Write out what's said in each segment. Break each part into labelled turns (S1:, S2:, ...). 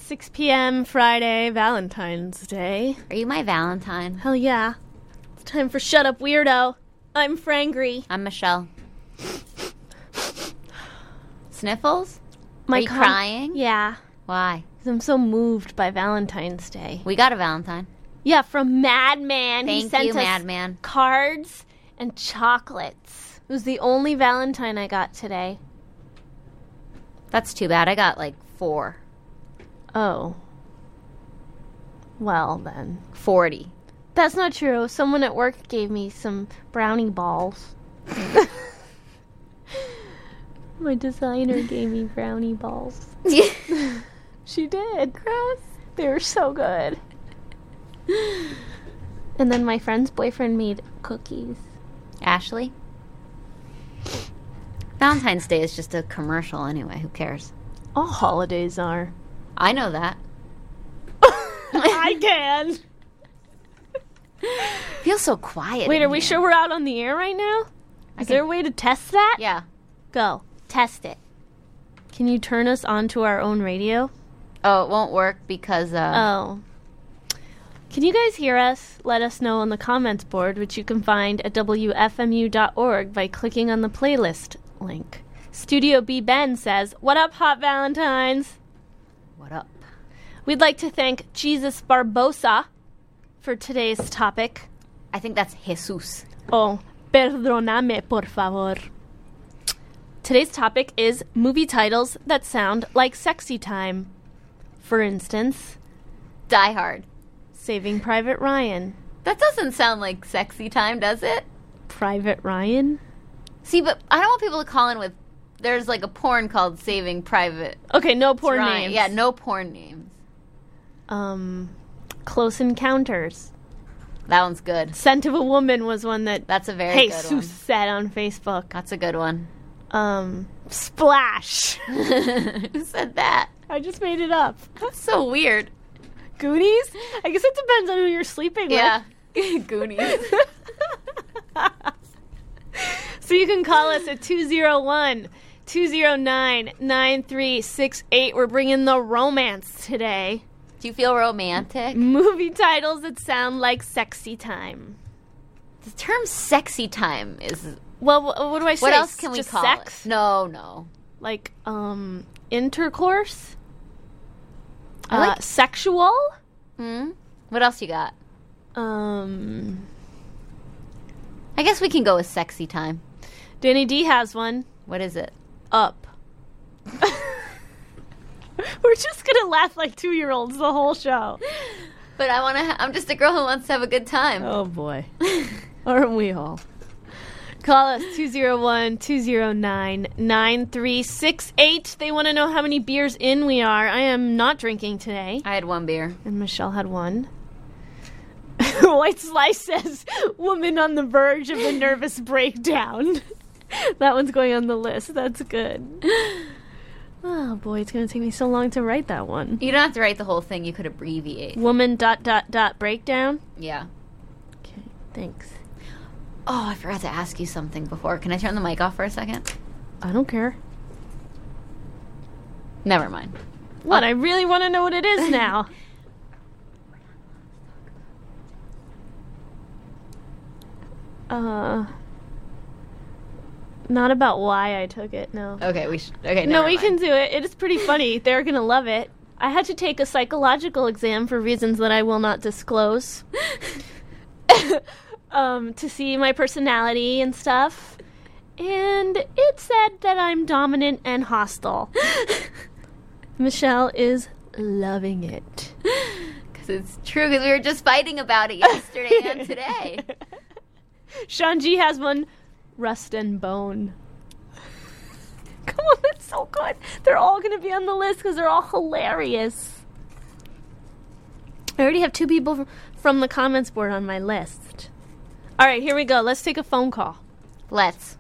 S1: 6 p.m. Friday, Valentine's Day.
S2: Are you my Valentine?
S1: Hell yeah. It's time for Shut Up Weirdo. I'm Frangry.
S2: I'm Michelle. Sniffles?
S1: Are
S2: you crying?
S1: Yeah.
S2: Why?
S1: Because I'm so moved by Valentine's Day.
S2: We got a Valentine.
S1: Yeah, from Madman. He
S2: Thank
S1: sent
S2: you,
S1: us
S2: Madman.
S1: cards and chocolates. It was the only Valentine I got today.
S2: That's too bad. I got like 4.
S1: Oh. Well, then.
S2: 40.
S1: That's not true. Someone at work gave me some brownie balls. My designer gave me brownie balls. She did. Gross. They were so good. And then my friend's boyfriend made cookies.
S2: Ashley? Valentine's Day is just a commercial anyway. Who cares?
S1: All holidays are.
S2: I know that.
S1: I can.
S2: Feels so quiet.
S1: Wait,
S2: in
S1: are we
S2: here.
S1: sure we're out on the air right now? Is there a way to test that?
S2: Yeah.
S1: Go. Test it. Can you turn us onto our own radio?
S2: Oh, it won't work because
S1: Oh. Can you guys hear us? Let us know on the comments board, which you can find at wfmu.org by clicking on the playlist link. Studio B Ben says, "What up, Hot Valentines?"
S2: What up?
S1: We'd like to thank Jesus Barbosa for today's topic.
S2: I think that's Jesus.
S1: Oh, perdóname, por favor. Today's topic is movie titles that sound like sexy time. For instance,
S2: Die Hard.
S1: Saving Private Ryan.
S2: That doesn't sound like sexy time, does it?
S1: Private Ryan?
S2: See, but I don't want people to call in with, there's like a porn called Saving Private
S1: Okay, no porn
S2: Ryan.
S1: names.
S2: Yeah, no porn names.
S1: Close Encounters.
S2: That one's good.
S1: Scent of a Woman was one that
S2: That's a very good
S1: Jesus
S2: one.
S1: said on Facebook.
S2: That's a good one.
S1: Splash.
S2: Who said that?
S1: I just made it up.
S2: That's so weird.
S1: Goonies? I guess it depends on who you're sleeping
S2: Yeah. Goonies.
S1: with. So you can call us at 201-209-9368. We're bringing the romance today.
S2: Do you feel romantic?
S1: Movie titles that sound like sexy time.
S2: The term sexy time is...
S1: Well, what do I say?
S2: What else can we
S1: Just
S2: call
S1: sex?
S2: it? No.
S1: Like, intercourse?
S2: I like-
S1: Sexual?
S2: What else you got? I guess we can go with sexy time.
S1: Danny D has one.
S2: What is it?
S1: Up. We're just gonna laugh like 2-year-olds the whole show.
S2: But I'm just a girl who wants to have a good time.
S1: Oh boy. Aren't we all? Call us 201-209-9368. They want to know how many beers in we are. I am not drinking today.
S2: I had 1 beer.
S1: And Michelle had one. White Slice says, woman on the verge of a nervous breakdown. That one's going on the list. That's good. Oh boy, it's going to take me so long to write that one.
S2: You don't have to write the whole thing. You could abbreviate.
S1: Woman ... breakdown.
S2: Yeah.
S1: Okay, thanks.
S2: Oh, I forgot to ask you something before. Can I turn the mic off for a second?
S1: I don't care.
S2: Never mind.
S1: What? I really want to know what it is now. Not about why I took it, no.
S2: Okay, okay,
S1: No,
S2: never
S1: we
S2: mind.
S1: can do it. It is pretty funny. They're going to love it. I had to take a psychological exam for reasons that I will not disclose. To see my personality and stuff. And it said that I'm dominant and hostile. Michelle is loving it.
S2: Because it's true, because we were just fighting about it yesterday and today.
S1: Sean G has one. Rust and Bone. Come on, that's so good. They're all going to be on the list because they're all hilarious. I already have 2 people from the comments board on my list. All right, here we go. Let's take a phone call.
S2: Let's.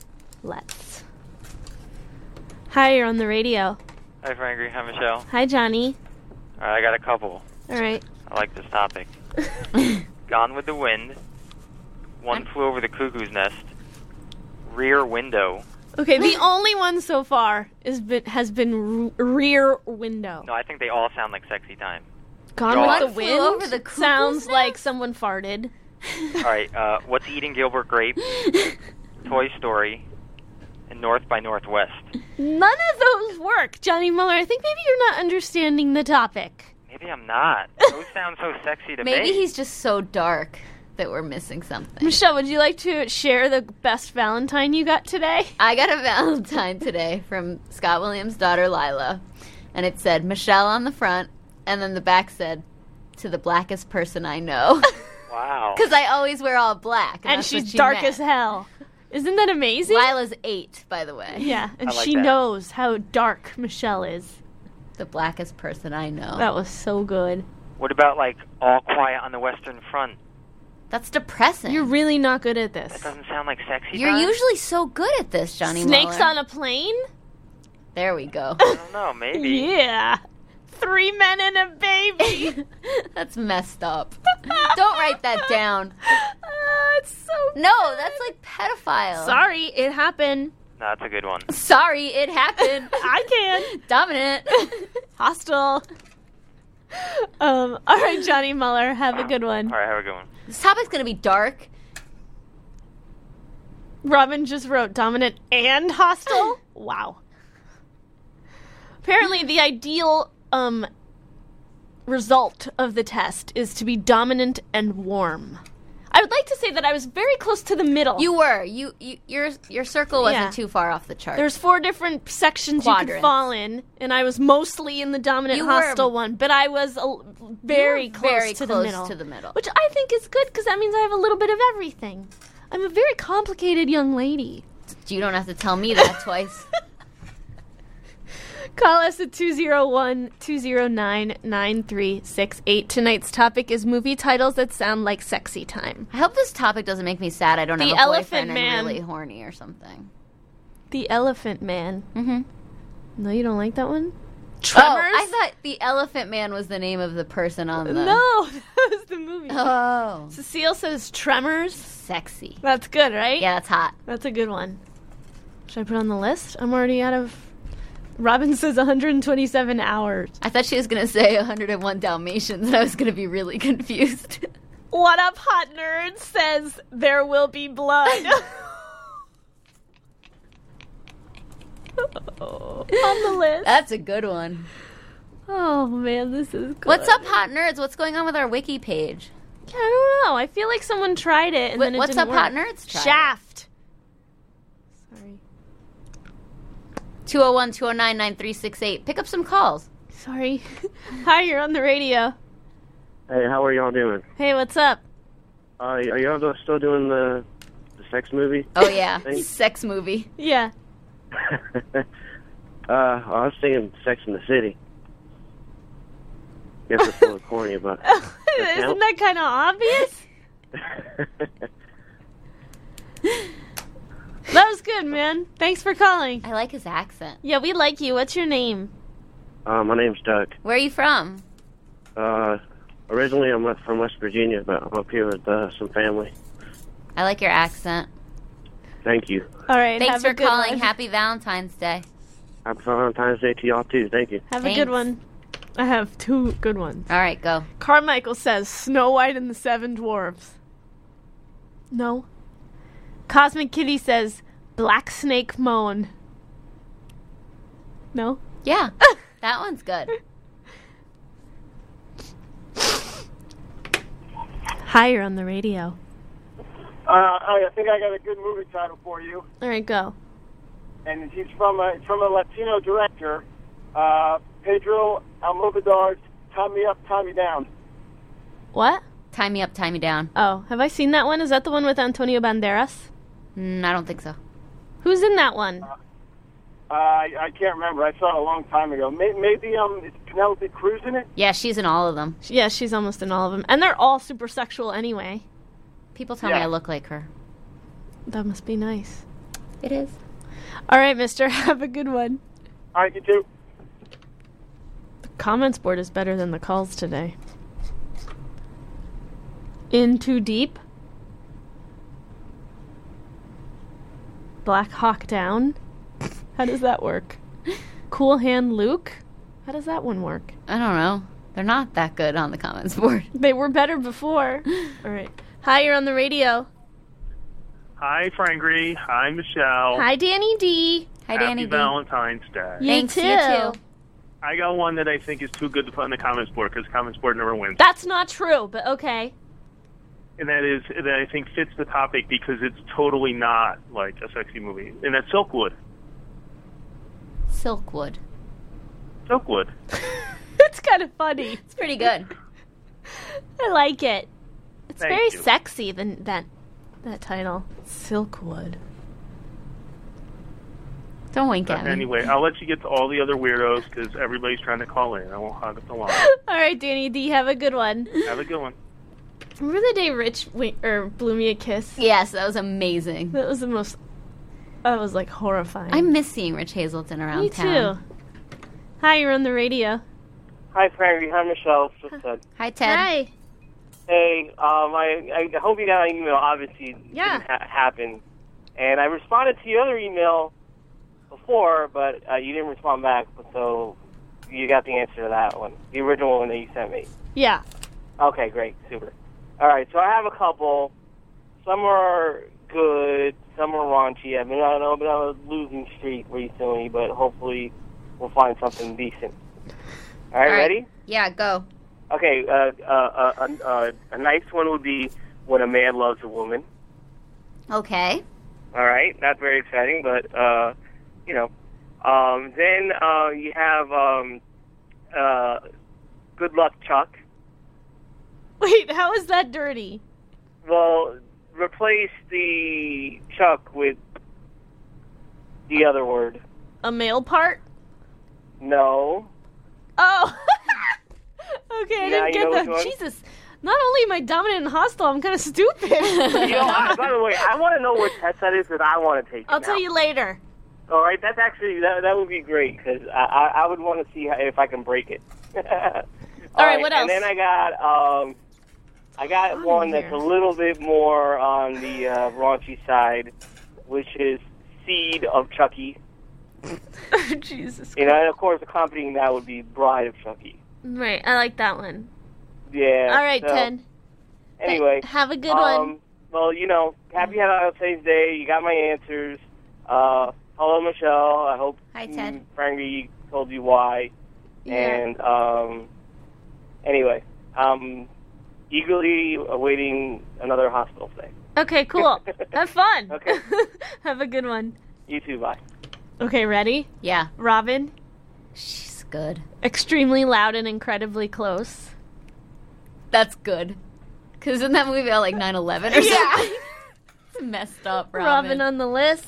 S1: Hi, you're on the radio.
S3: Hi, Frangry. Hi, Michelle.
S1: Hi, Johnny.
S3: All right, I got a couple.
S1: All right.
S3: I like this topic. Gone with the Wind, One Flew Over the Cuckoo's Nest, Rear Window,
S1: Okay, the only one so far has been Rear Window.
S3: No, I think they all sound like Sexy Time.
S1: Gone
S3: Jaws.
S1: with the
S2: Flew
S1: Wind
S2: Over the Cuckoo's
S1: sounds
S2: Nest?
S1: like someone farted.
S3: All right, What's Eating Gilbert Grape? Toy Story, and North by Northwest.
S1: None of those work, Johnny Muller. I think maybe you're not understanding the topic.
S3: Maybe I'm not. Those sound so sexy to me.
S2: Maybe he's just so dark that we're missing something.
S1: Michelle, would you like to share the best Valentine you got today?
S2: I got a Valentine today from Scott Williams' daughter Lila, and it said Michelle on the front, and then the back said, "To the blackest person I know,"
S3: Wow.
S2: because I always wear all black,
S1: And
S2: that's what
S1: she's
S2: she
S1: dark
S2: meant.
S1: as hell. Isn't that amazing?
S2: Lila's 8, by the way.
S1: Yeah, and
S3: I like
S1: she
S3: that.
S1: knows how dark Michelle is.
S2: The blackest person I know.
S1: That was so good.
S3: What about, like, All Quiet on the Western Front?
S2: That's depressing.
S1: You're really not good at this.
S3: That doesn't sound like sexy
S2: You're
S3: time?
S2: usually so good at this, Johnny
S1: Snakes
S2: Muller.
S1: on a plane?
S2: There we go.
S3: I don't know, maybe.
S1: Yeah. 3 men and a baby.
S2: That's messed up. Don't write that down.
S1: It's so
S2: No, that's like pedophile.
S1: Sorry, it happened.
S3: No, that's a good one.
S2: Sorry, it happened.
S1: I can.
S2: Dominant.
S1: Hostile. All right, Johnny Muller, have a good one.
S3: All right, have a good one.
S2: This topic's gonna be dark.
S1: Robin just wrote dominant and hostile. Wow. Apparently, the ideal result of the test is to be dominant and warm. I would like to say that I was very close to the middle.
S2: You were. Your circle wasn't
S1: Yeah.
S2: too far off the chart.
S1: There's 4 different sections you could
S2: Quadrants.
S1: fall in, and I was mostly in the dominant
S2: You were-
S1: hostile one, but I was very
S2: You were
S1: close,
S2: very
S1: to,
S2: close
S1: the middle,
S2: to the middle.
S1: which I think is good because that means I have a little bit of everything. I'm a very complicated young lady.
S2: You don't have to tell me that twice.
S1: Call us at 201-209-9368. Tonight's topic is movie titles that sound like sexy time.
S2: I hope this topic doesn't make me sad. I don't
S1: The
S2: have a
S1: Elephant
S2: boyfriend
S1: Man.
S2: and really horny or something.
S1: The Elephant Man.
S2: Mm-hmm.
S1: No, you don't like that one? Tremors?
S2: Oh, I thought the Elephant Man was the name of the person on the...
S1: No, that was the movie.
S2: Oh.
S1: Cecile says Tremors.
S2: Sexy.
S1: That's good, right?
S2: Yeah, that's hot.
S1: That's a good one. Should I put it on the list? I'm already out of... Robin says 127 hours.
S2: I thought she was going to say 101 Dalmatians, and I was going to be really confused.
S1: What Up Hot Nerd says There Will Be Blood. On the list.
S2: That's a good one.
S1: Oh, man, this is good.
S2: What's up, hot nerds? What's going on with our wiki page?
S1: I don't know. I feel like someone tried it and then it
S2: What's
S1: didn't
S2: up, hot
S1: work.
S2: nerds? Tried it.
S1: Shaft. Sorry.
S2: 201-209-9368. Pick up some calls.
S1: Sorry. Hi, you're on the radio.
S4: Hey, how are y'all doing?
S1: Hey, what's up?
S4: Are y'all still doing the sex movie?
S2: Oh, yeah.
S4: Thanks.
S2: Sex movie.
S1: Yeah.
S4: I was thinking Sex in the City. Guess it's a little corny, but
S1: Isn't that kind of obvious? That was good, man. Thanks for calling.
S2: I like his accent.
S1: Yeah, we like you. What's your name?
S4: my name's Doug.
S2: Where are you from?
S4: Originally, I'm from West Virginia, but I'm up here with some family.
S2: I like your accent.
S4: Thank you.
S1: All right.
S2: Thanks
S1: have
S2: for
S1: a good
S2: calling.
S1: one.
S2: Happy Valentine's Day.
S4: Happy Valentine's Day to y'all, too. Thank you.
S1: Have a good
S2: Thanks.
S1: one. I have 2 good ones.
S2: All right, go.
S1: Carmichael says Snow White and the 7 Dwarfs. No. Cosmic Kitty says Black Snake Moan. No.
S2: Yeah, that one's good.
S1: Hi, you're on the radio.
S5: I think I got a good movie title for you,
S1: All right, go.
S5: and it's from a Latino director, Pedro Almodovar's "Tie Me Up, Tie Me Down."
S1: What?
S2: Tie me up, tie me down.
S1: Oh, have I seen that one? Is that the one with Antonio Banderas?
S2: I don't think so.
S1: Who's in that one?
S5: I can't remember. I saw it a long time ago. Maybe is Penelope Cruz in it?
S2: Yeah, she's in all of them.
S1: Yeah, she's almost in all of them. And they're all super sexual anyway.
S2: People tell me
S5: Yeah.
S2: I look like her.
S1: That must be nice.
S2: It is.
S1: All right, mister. Have a good one.
S5: All right, you too.
S1: The comments board is better than the calls today. In Too Deep? Black Hawk Down. How does that work? Cool Hand Luke. How does that one work?
S2: I don't know. They're not that good on the comments board.
S1: They were better before. All right. Hi, you're on the radio.
S6: Hi, Frangry. Hi, Michelle.
S1: Hi, Danny D.
S2: Hi, Danny
S6: Happy
S2: D.
S6: Valentine's Day.
S1: You
S2: Thanks,
S1: too.
S2: you too.
S6: I got one that I think is too good to put on the comments board because comments board never wins.
S1: That's not true, but okay.
S6: And that I think fits the topic because it's totally not like a sexy movie. And that's Silkwood.
S2: Silkwood.
S6: Silkwood.
S1: It's kind of funny.
S2: It's pretty good.
S1: I like it. It's
S6: Thank
S1: very
S6: you.
S1: sexy, that title. Silkwood.
S2: Don't wink at me.
S6: Anyway, I'll let you get to all the other weirdos because everybody's trying to call in. I won't hog up the line.
S1: All right, Danny D, have a good one.
S6: Have a good one.
S1: Remember the day Rich blew me a kiss?
S2: Yes, that was amazing.
S1: That was the most... That was, like, horrifying.
S2: I miss seeing Rich Hazelton around
S1: Me
S2: town.
S1: too. Hi, you're on the radio.
S5: Hi, Frankie. Hi, Michelle. Just Ted.
S2: Hi, Ted.
S1: Hi.
S5: Hey, I hope you got my email. Obviously, it
S1: Yeah.
S5: didn't happen. And I responded to your other email before, but you didn't respond back. So you got the answer to that one, the original one that you sent me.
S1: Yeah.
S5: Okay, great, super. All right, so I have a couple. Some are good, some are raunchy. I mean, I know I've been on a losing streak recently, but hopefully we'll find something decent. All right, ready?
S2: Yeah, go.
S5: Okay, a nice one would be When a Man Loves a Woman.
S2: Okay.
S5: All right, not very exciting, but, you know. Then you have Good Luck, Chuck.
S1: Wait, how is that dirty?
S5: Well, replace the Chuck with the other word.
S1: A male part?
S5: No.
S1: Oh. Okay, I
S5: Now
S1: didn't
S5: you know
S1: get
S5: which
S1: that.
S5: one?
S1: Jesus. Not only am I dominant and hostile, I'm kind of stupid.
S5: You know, by the way, I want to know what test that is because I want to take it
S1: I'll
S5: now.
S1: tell you later.
S5: All right, that's actually, that would be great because I would want to see if I can break it.
S1: All right, what else?
S5: And then I got one that's a little bit more on the raunchy side, which is Seed of Chucky.
S1: Jesus.
S5: You know, and of course, accompanying that would be Bride of Chucky.
S1: Right, I like that one.
S5: Yeah.
S1: All right,
S5: so,
S1: Ted.
S5: Anyway.
S1: Have a good one.
S5: Well, you know, happy Valentine's Day. You got my answers. Hello, Michelle. I hope
S2: Hi, Ted.
S5: Frankie told you why.
S2: Yeah.
S5: And anyway, eagerly awaiting another hospital stay.
S1: Okay, cool. Have fun.
S5: Okay.
S1: Have a good one.
S5: You too. Bye.
S1: Okay, ready?
S2: Yeah.
S1: Robin,
S2: She's good.
S1: extremely loud and incredibly close.
S2: That's good. Because isn't that movie about like 9/11 or something? It's messed up,
S1: Robin on the list.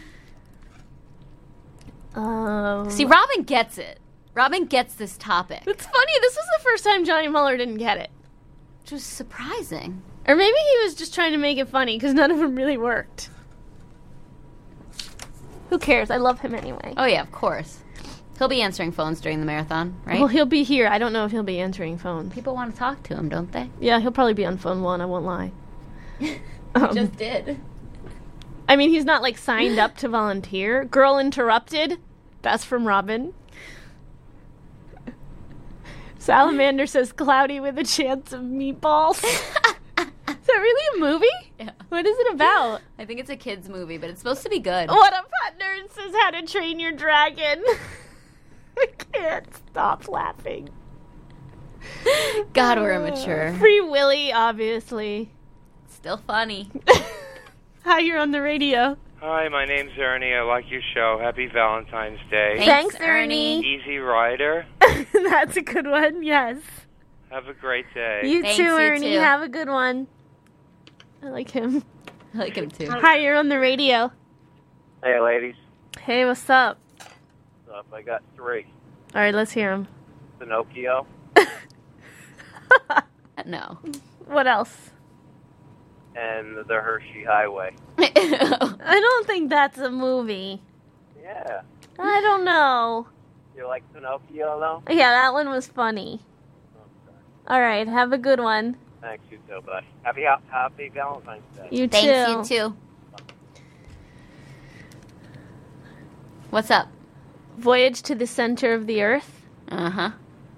S2: See, Robin gets it. Robin gets this topic.
S1: It's funny. This was the first time Johnny Muller didn't get it.
S2: Which was surprising.
S1: Or maybe he was just trying to make it funny because none of them really worked. Who cares? I love him anyway.
S2: Oh, yeah, of course. He'll be answering phones during the marathon, right?
S1: Well, he'll be here. I don't know if he'll be answering phones.
S2: People want to talk to him, don't they?
S1: Yeah, he'll probably be on phone one. I won't lie.
S2: Just did.
S1: I mean, he's not like signed up to volunteer. Girl Interrupted. That's from Robin. Salamander says cloudy with a chance of meatballs. Is that really a movie?
S2: Yeah.
S1: What is it about?
S2: I think it's a kid's movie, but it's supposed to be good.
S1: What a Hot Nerd says How to Train Your Dragon. I can't stop laughing.
S2: God, we're immature.
S1: Free Willy, obviously.
S2: Still funny.
S1: Hi, you're on the radio.
S3: Hi, my name's Ernie. I like your show. Happy Valentine's Day.
S2: Thanks,
S1: Thanks, Ernie.
S3: Easy Rider.
S1: That's a good one, yes.
S3: Have a great day.
S1: You
S2: Thanks,
S1: too,
S2: you
S1: Ernie.
S2: too.
S1: Have a good one. I like him.
S2: I like him too.
S1: Hi, you're on the radio.
S4: Hey, ladies.
S1: Hey, what's up?
S4: What's up? I got 3.
S1: All right, let's hear him.
S4: Pinocchio.
S2: No.
S1: What else?
S4: And the Hershey Highway.
S1: I don't think that's a movie.
S4: Yeah.
S1: I don't know.
S4: You like Pinocchio, though?
S1: Yeah, that one was funny. All right, have a good one.
S4: Thanks, you too, bud. Happy Valentine's Day.
S1: You
S2: Thanks,
S1: too.
S2: you too. What's up?
S1: Voyage to the Center of the Earth.
S2: Uh-huh.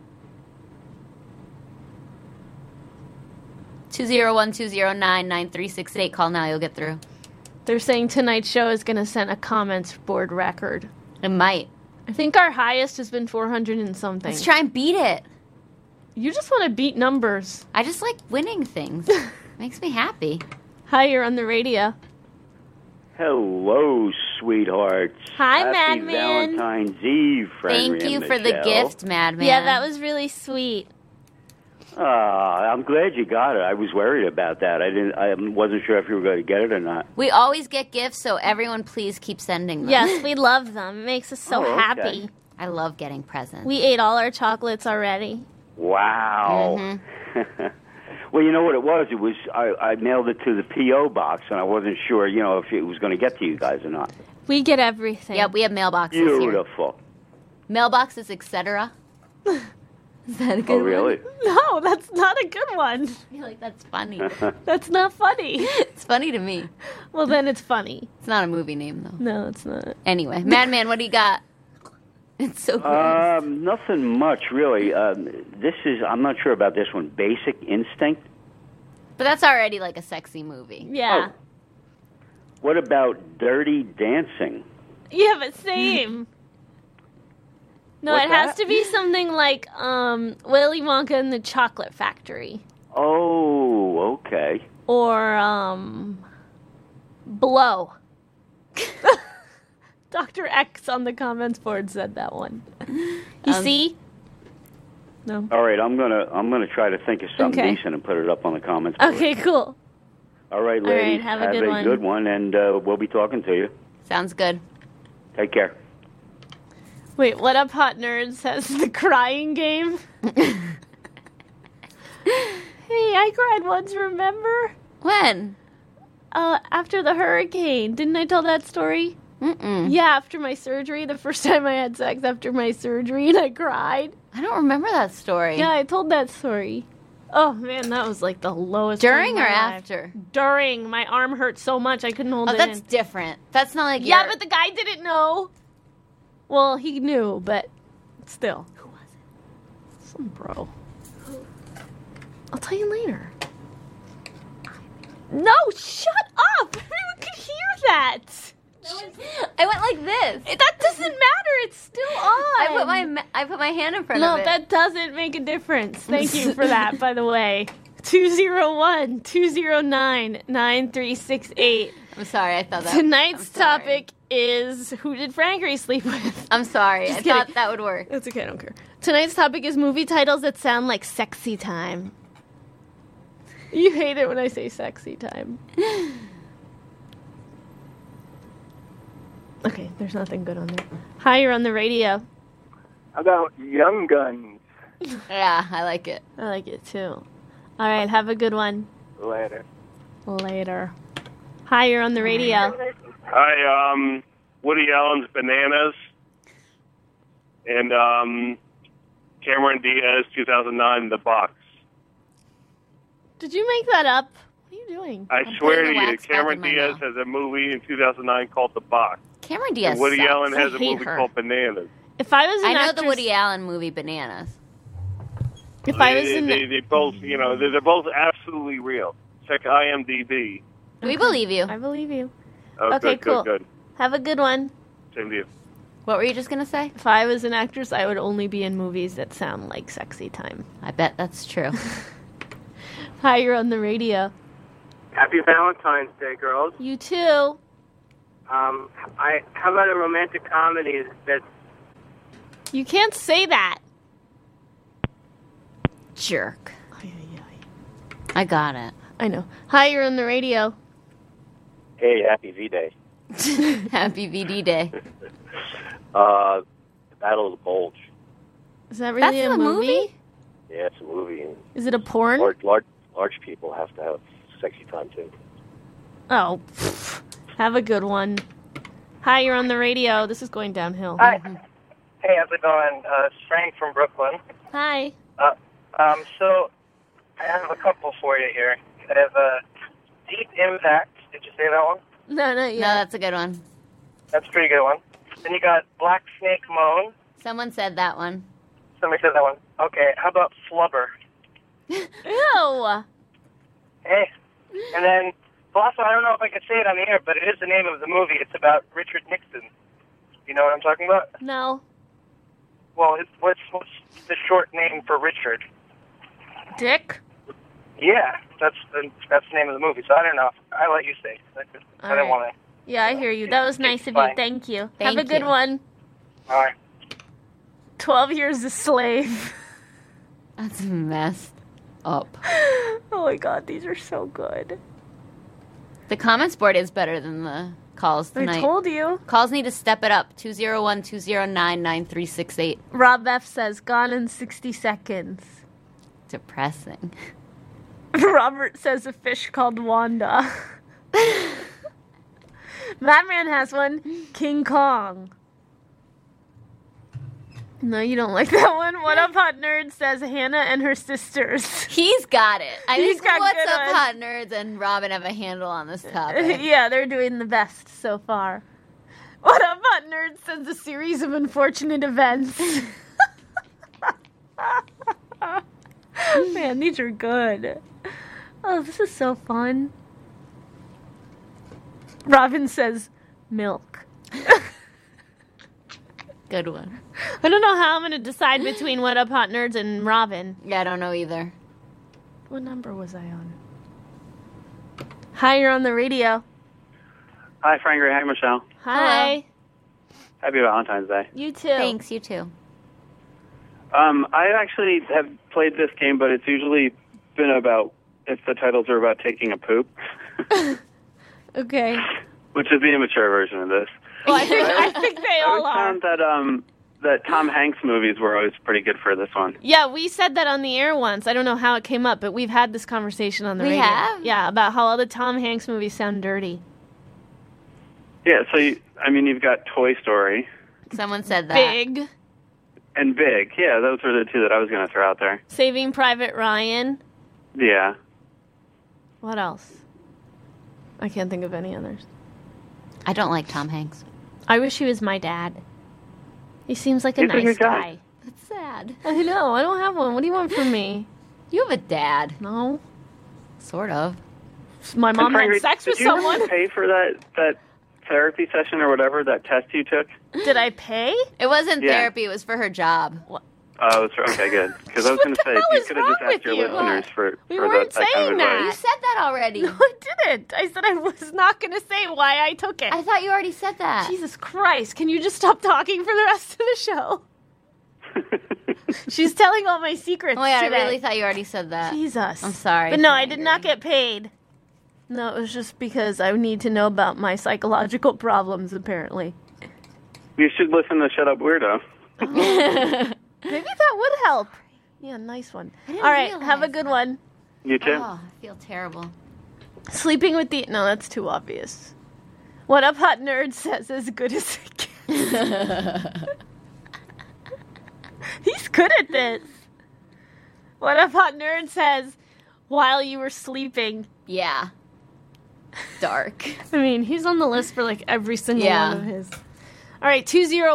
S2: 201-209-9368. Call now. You'll get through.
S1: They're saying tonight's show is going to set a comments board record.
S2: It might.
S1: I think our highest has been 400 and something.
S2: Let's try and beat it.
S1: You just want to beat numbers.
S2: I just like winning things. Makes me happy.
S1: Hi, you're on the radio.
S7: Hello, sweethearts.
S1: Hi,
S7: Happy
S1: Madman.
S7: Valentine's Eve, friend.
S2: Thank you for the gift, Madman.
S1: Yeah, that was really sweet.
S7: I'm glad you got it. I was worried about that. I wasn't sure if you were going to get it or not.
S2: We always get gifts, so everyone please keep sending them.
S1: Yes, we love them. It makes us so
S7: Oh, okay.
S1: happy.
S2: I love getting presents.
S1: We ate all our chocolates already.
S7: Wow.
S2: Mm-hmm.
S7: Well, you know what it was? It was I mailed it to the P.O. box, and I wasn't sure, if it was going to get to you guys or not.
S1: We get everything.
S2: Yeah, we have mailboxes here.
S7: Beautiful.
S2: Mailboxes, etc. Is that a good
S7: Oh, really?
S2: one?
S1: No, that's not a good one.
S2: I feel like that's funny.
S1: That's not funny.
S2: It's funny to me.
S1: Well, then it's funny.
S2: It's not a movie name, though.
S1: No, it's not.
S2: Anyway, Madman, what do you got? It's so gross.
S7: Nothing much, really. I'm not sure about this one, Basic Instinct.
S2: But that's already like a sexy movie.
S1: Yeah.
S7: Oh. What about Dirty Dancing?
S1: Yeah, but same. No,
S7: What's
S1: it has
S7: that?
S1: to be something like Willy Wonka and the Chocolate Factory.
S7: Oh, okay.
S1: Or Blow. Dr. X on the comments board said that one. You see? No.
S7: All right, I'm gonna try to think of something
S1: Okay.
S7: decent and put it up on the comments board.
S1: Okay, cool.
S7: All right,
S1: All right,
S7: ladies.
S1: have a good one.
S7: good one, and we'll be talking to you.
S2: Sounds good.
S7: Take care.
S1: Wait, What Up Hot Nerds says the crying game? Hey, I cried once, remember?
S2: When?
S1: After the hurricane. Didn't I tell that story?
S2: Mm-mm.
S1: Yeah, after my surgery, the first time I had sex after my surgery, and I cried.
S2: I don't remember that story.
S1: Yeah, I told that story. Oh, man, that was like the lowest
S2: During
S1: point
S2: or
S1: of my life.
S2: after?
S1: During. My arm hurt so much I couldn't hold
S2: Oh,
S1: it
S2: that's
S1: in.
S2: different. That's not like
S1: Yeah,
S2: your-
S1: but the guy didn't know. Well, he knew, but still. Who was it? Some bro. I'll tell you later. No, shut up! Everyone could hear that.
S2: I went like this.
S1: That doesn't matter. It's still on.
S2: I put my hand in front
S1: No,
S2: of it.
S1: that doesn't make a difference. Thank you for that, by the way. 201-209-9368.
S2: I'm sorry. I thought that.
S1: Tonight's
S2: I'm sorry.
S1: topic is who did Frankie sleep with?
S2: I'm sorry.
S1: Just
S2: I
S1: kidding.
S2: thought that would work.
S1: It's okay, I don't care. Tonight's topic is movie titles that sound like sexy time. You hate it when I say sexy time. Okay, there's nothing good on there. Hi, you're on the radio.
S8: How about Young Guns?
S2: Yeah, I like it.
S1: I like it too. All right, have a good one.
S8: Later.
S1: Later. Hi, you're on the radio.
S6: Hi, Woody Allen's Bananas, and Cameron Diaz, 2009, The Box.
S1: Did you make that up? What are you doing?
S6: I
S2: I'm
S6: swear
S2: putting
S6: to
S2: the
S6: you,
S2: wax back
S6: Cameron
S2: in my
S6: Diaz
S2: mouth.
S6: has a movie in 2009 called The Box.
S2: Cameron Diaz.
S6: And Woody
S2: sucks.
S6: Allen has
S1: I
S6: a
S1: hate
S6: movie
S1: her.
S6: called Bananas.
S1: If I was an
S2: I know
S1: actress,
S2: the Woody Allen movie Bananas.
S1: if I was
S6: they,
S1: an
S6: they both, they're both absolutely real. Check IMDb.
S2: We believe you.
S1: I believe you.
S6: Oh,
S1: Okay,
S6: good,
S1: cool.
S6: good.
S1: Have a good one.
S6: Same to you.
S2: What were you just gonna say?
S1: If I was an actress, I would only be in movies that sound like sexy time.
S2: I bet that's true.
S1: Hi, you're on the radio.
S8: Happy Valentine's Day, girls.
S1: You too.
S8: How about a romantic comedy that's
S1: You can't say that.
S2: Jerk. I got it.
S1: I know. Hi, you're on the radio.
S4: Hey, happy V-Day.
S2: Happy VD Day.
S4: The Battle of the Bulge.
S1: Is that really
S2: That's
S1: a
S2: a movie?
S4: Yeah, it's a movie. And
S1: Is it a porn?
S4: large people have to have sexy time, too.
S1: Oh, pff. Have a good one. Hi, you're on the radio. This is going downhill.
S5: Hi. Hey, how's it going? It's Frank from Brooklyn.
S1: Hi.
S5: So I have a couple for you here. I have Deep Impact. Did you say that one?
S1: No, not
S2: No,
S1: yet.
S2: that's a good one.
S5: That's a pretty good one.
S8: Then you got Black Snake Moan.
S2: Someone said that one.
S8: Somebody said that one. Okay, how about Flubber?
S1: Ew.
S8: Hey. And then, also, I don't know if I can say it on the air, but it is the name of the movie. It's about Richard Nixon. You know what I'm talking about?
S1: No.
S8: Well, what's the short name for Richard?
S1: Dick?
S8: Yeah, that's the name of the movie. So I don't know. I let you say. I didn't want to.
S1: Yeah, I hear you. That was nice of you.
S8: Fine.
S1: Thank you.
S2: Thank
S1: Have a good
S2: you.
S1: one.
S8: All right.
S1: 12 Years a Slave.
S2: That's messed up.
S1: Oh my god, these are so good.
S2: The comments board is better than the calls tonight.
S1: I told you.
S2: Calls need to step it up. 201-209-9368.
S1: Rob F says, gone in 60 seconds.
S2: Depressing.
S1: Robert says a fish called Wanda. Madman has one. King Kong. No, you don't like that one. What Up Hot Nerd says Hannah and her sisters.
S2: He's got it. I
S1: He's
S2: think
S1: got
S2: What's
S1: good
S2: Up
S1: ones.
S2: Hot Nerds and Robin have a handle on this topic.
S1: Yeah, they're doing the best so far. What Up Hot Nerd says a series of unfortunate events. Man, these are good. Oh, this is so fun. Robin says milk.
S2: Good one.
S1: I don't know how I'm going to decide between What Up Hot Nerds and Robin.
S2: Yeah, I don't know either.
S1: What number was I on? Hi, you're on the radio.
S9: Hi, Frank Ray. Hi, Michelle.
S1: Hi.
S9: Happy Valentine's Day.
S1: You too.
S2: Thanks, you too.
S9: I actually have played this game, but it's usually been about if the titles are about taking a poop,
S1: Okay.
S9: which is the immature version of this.
S1: Well, I think they
S9: I
S1: all
S9: always
S1: are.
S9: found that Tom Hanks movies were always pretty good for this one.
S1: Yeah, we said that on the air once. I don't know how it came up, but we've had this conversation on the
S2: We
S1: radio.
S2: have?
S1: Yeah, about how all the Tom Hanks movies sound dirty.
S9: Yeah, so you've got Toy Story
S2: Someone said that.
S1: Big.
S9: and Big. Yeah, those were the two that I was going to throw out there.
S1: Saving Private Ryan.
S9: Yeah.
S1: What else? I can't think of any others.
S2: I don't like Tom Hanks.
S1: I wish he was my dad. He seems like a
S9: He's a
S1: nice
S9: good guy.
S1: guy.
S2: That's sad.
S1: I know. I don't have one. What do you want from me?
S2: You have a dad.
S1: No.
S2: Sort of.
S1: My mom
S9: And Frank
S1: had
S9: Ray,
S1: sex with
S9: did you have
S1: someone.
S9: to pay for that therapy session or whatever, that test you took?
S1: Did I pay?
S2: It wasn't
S9: Yeah.
S2: therapy. It was for her job.
S9: Oh, okay, good. Because I was going to say,
S1: hell
S9: you
S1: is
S9: could have just
S1: wrong
S9: asked your
S1: with you?
S9: listeners for
S1: We
S9: for
S1: weren't
S9: that kind
S1: saying
S9: of
S1: that.
S2: You
S9: advice.
S2: said that already.
S1: No, I didn't. I said I was not going to say why I took it.
S2: I thought you already said that.
S1: Jesus Christ, can you just stop talking for the rest of the show? She's telling all my secrets
S2: Oh my god,
S1: today.
S2: I really thought you already said that.
S1: Jesus.
S2: I'm sorry.
S1: But no,
S2: for
S1: I did not get paid. No, it was just because I need to know about my psychological problems, apparently.
S9: You should listen to Shut Up Weirdo.
S1: Maybe that would help. Yeah, nice one. All
S2: didn't
S1: right,
S2: realize
S1: have a good one.
S9: You too.
S2: Oh, I feel terrible.
S1: Sleeping with the... No, that's too obvious. What Up Hot Nerd says as good as it gets. He's good at this. What Up Hot Nerd says, while you were sleeping.
S2: Yeah. Dark.
S1: I mean, he's on the list for like every single
S2: Yeah.
S1: one of his. All right,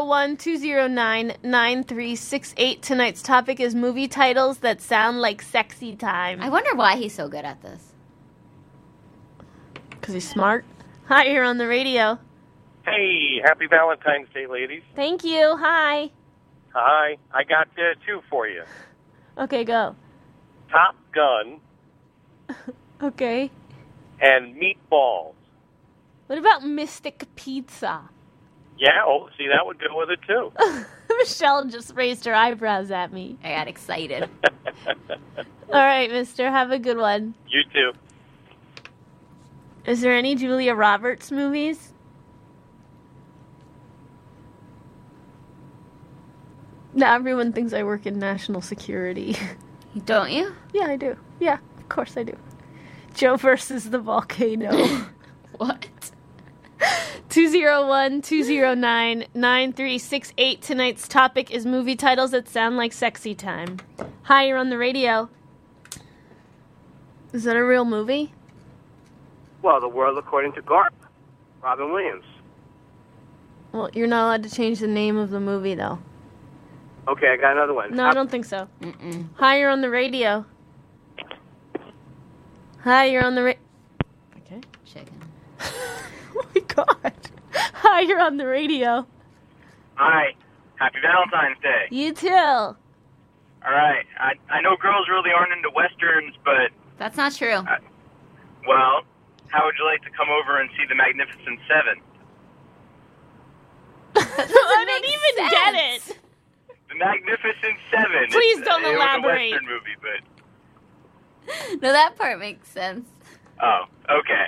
S1: 201-209-9368. Tonight's topic is movie titles that sound like sexy time.
S2: I wonder why he's so good at this.
S1: Because he's smart. Hi, you're on the radio.
S10: Hey, happy Valentine's Day, ladies.
S1: Thank you. Hi.
S10: Hi. I got two for you.
S1: Okay, go.
S10: Top Gun
S1: Okay.
S10: and Meatballs.
S1: What about Mystic Pizza?
S10: Yeah, see, that would go with it, too.
S1: Michelle just raised her eyebrows at me.
S2: I got excited.
S1: All right, mister. Have a good one.
S10: You too.
S1: Is there any Julia Roberts movies? Now everyone thinks I work in national security.
S2: Don't you?
S1: Yeah, I do. Yeah, of course I do. Joe versus the volcano.
S2: What?
S1: 201-209-9368. Tonight's topic is movie titles that sound like sexy time. Hi, you're on the radio. Is that a real movie?
S8: Well, The World According to Garp. Robin Williams.
S1: Well, you're not allowed to change the name of the movie, though.
S8: Okay, I got another one.
S1: No, I don't think so. Hi, you're on the radio. Hi, you're on the Okay.
S2: Chicken.
S1: Oh my God. Hi, you're on the radio.
S8: Hi. Happy Valentine's Day.
S1: You too.
S8: All right. I know girls really aren't into Westerns, but...
S2: That's not true.
S8: Well, how would you like to come over and see The Magnificent Seven?
S1: I don't even get it.
S8: The Magnificent Seven.
S1: Please
S8: It's-
S1: don't elaborate.
S8: It was a Western movie, but...
S2: No, that part makes sense.
S8: Oh, okay.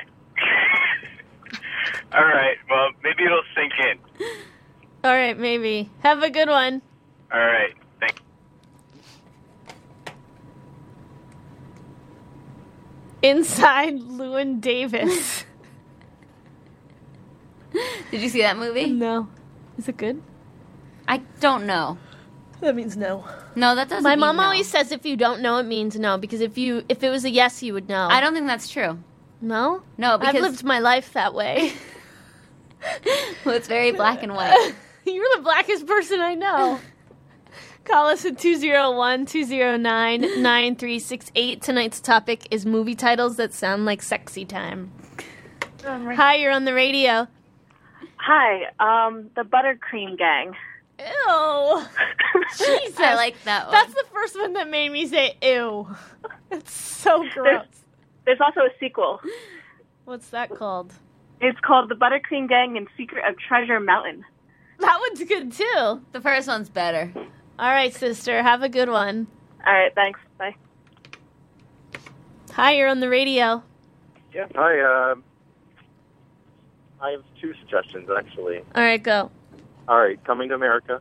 S8: All right. Well, maybe it'll sink in.
S1: All right, maybe. Have a good one.
S8: All right. Thanks.
S1: Inside Llewyn Davis.
S2: Did you see that movie?
S1: No. Is it good?
S2: I don't know.
S1: That means no.
S2: No, that doesn't
S1: My
S2: mean
S1: mom
S2: no.
S1: always says if you don't know, it means no. Because if it was a yes, you would know.
S2: I don't think that's true.
S1: No?
S2: No, because...
S1: I've lived my life that way.
S2: Well, it's very black and white.
S1: You're the blackest person I know. Call us at 201-209-9368. Tonight's topic is movie titles that sound like sexy time. Hi, you're on the radio.
S11: Hi, the Buttercream Gang.
S1: Ew. Jesus.
S2: I like that one.
S1: That's the first one that made me say ew. That's so gross.
S11: There's also a sequel.
S1: What's that called?
S11: It's called The Buttercream Gang and Secret of Treasure Mountain.
S1: That one's good, too.
S2: The first one's better.
S1: All right, sister. Have a good one.
S11: All right, thanks. Bye.
S1: Hi, you're on the radio.
S12: Yeah. Hi. I have two suggestions, actually.
S1: All right, go.
S12: All right. Coming to America.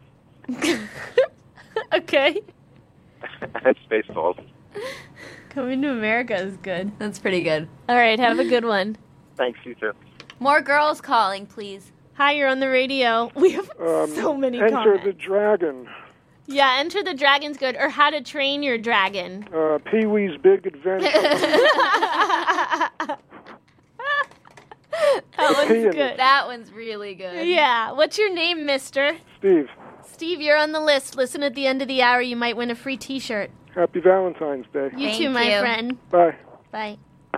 S1: Okay.
S12: And Spaceballs.
S1: Coming to America is good.
S2: That's pretty good.
S1: All right, have a good one.
S12: Thanks, you too.
S2: More girls calling, please.
S1: Hi, you're on the radio. We have so many
S13: Enter
S1: comments.
S13: the Dragon.
S1: Yeah, Enter the Dragon's good. Or How to Train Your Dragon.
S13: Pee-wee's Big Adventure.
S1: That one's good.
S2: That one's really good.
S1: Yeah. What's your name, mister?
S13: Steve,
S1: Steve, you're on the list. Listen at the end of the hour. You might win a free T-shirt.
S13: happy Valentine's Day.
S1: You
S2: Thank
S1: too, my
S2: you.
S1: friend.
S13: Bye.
S1: Bye.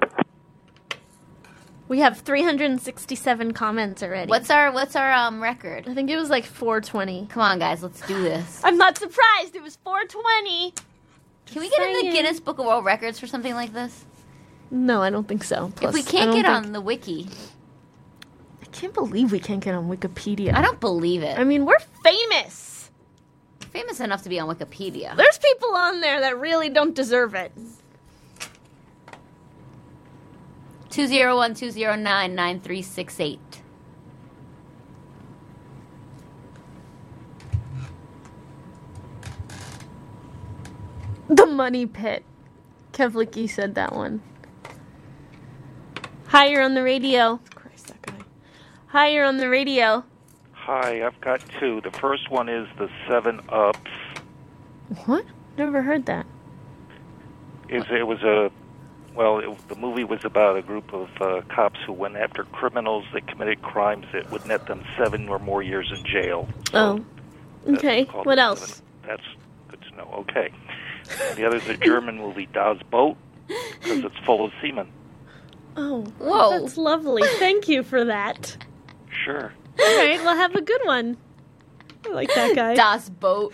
S1: We have 367 comments already.
S2: What's our record?
S1: I think it was like 420.
S2: Come on, guys, let's do this.
S1: I'm not surprised. It was 420.
S2: Can we get in the
S1: saying.
S2: Guinness Book of World Records for something like this?
S1: No, I don't think so.
S2: If we can't get on the wiki.
S1: I can't believe we can't get on Wikipedia.
S2: I don't believe it.
S1: I mean, we're famous.
S2: Famous enough to be on Wikipedia.
S1: There's people on there that really don't deserve it.
S2: 201-209-9368.
S1: The Money Pit. Kevlicki said that one. Hi, you're on the radio. Christ, that guy. Hi, you're on the radio.
S14: Hi, I've got two. The first one is the 7-Ups.
S1: What? Never heard that.
S14: The movie was about a group of cops who went after criminals that committed crimes that would net them 7 or more years in jail.
S1: Oh. Okay.
S14: called
S1: What
S14: the
S1: else?
S14: 7. That's good to know. Okay. And the other is a German movie, Das Boot, because it's full of seamen.
S1: Oh.
S2: Whoa.
S1: That's lovely. Thank you for that.
S14: Sure.
S1: All right, well, have a good one. I like that guy.
S2: Das Boot.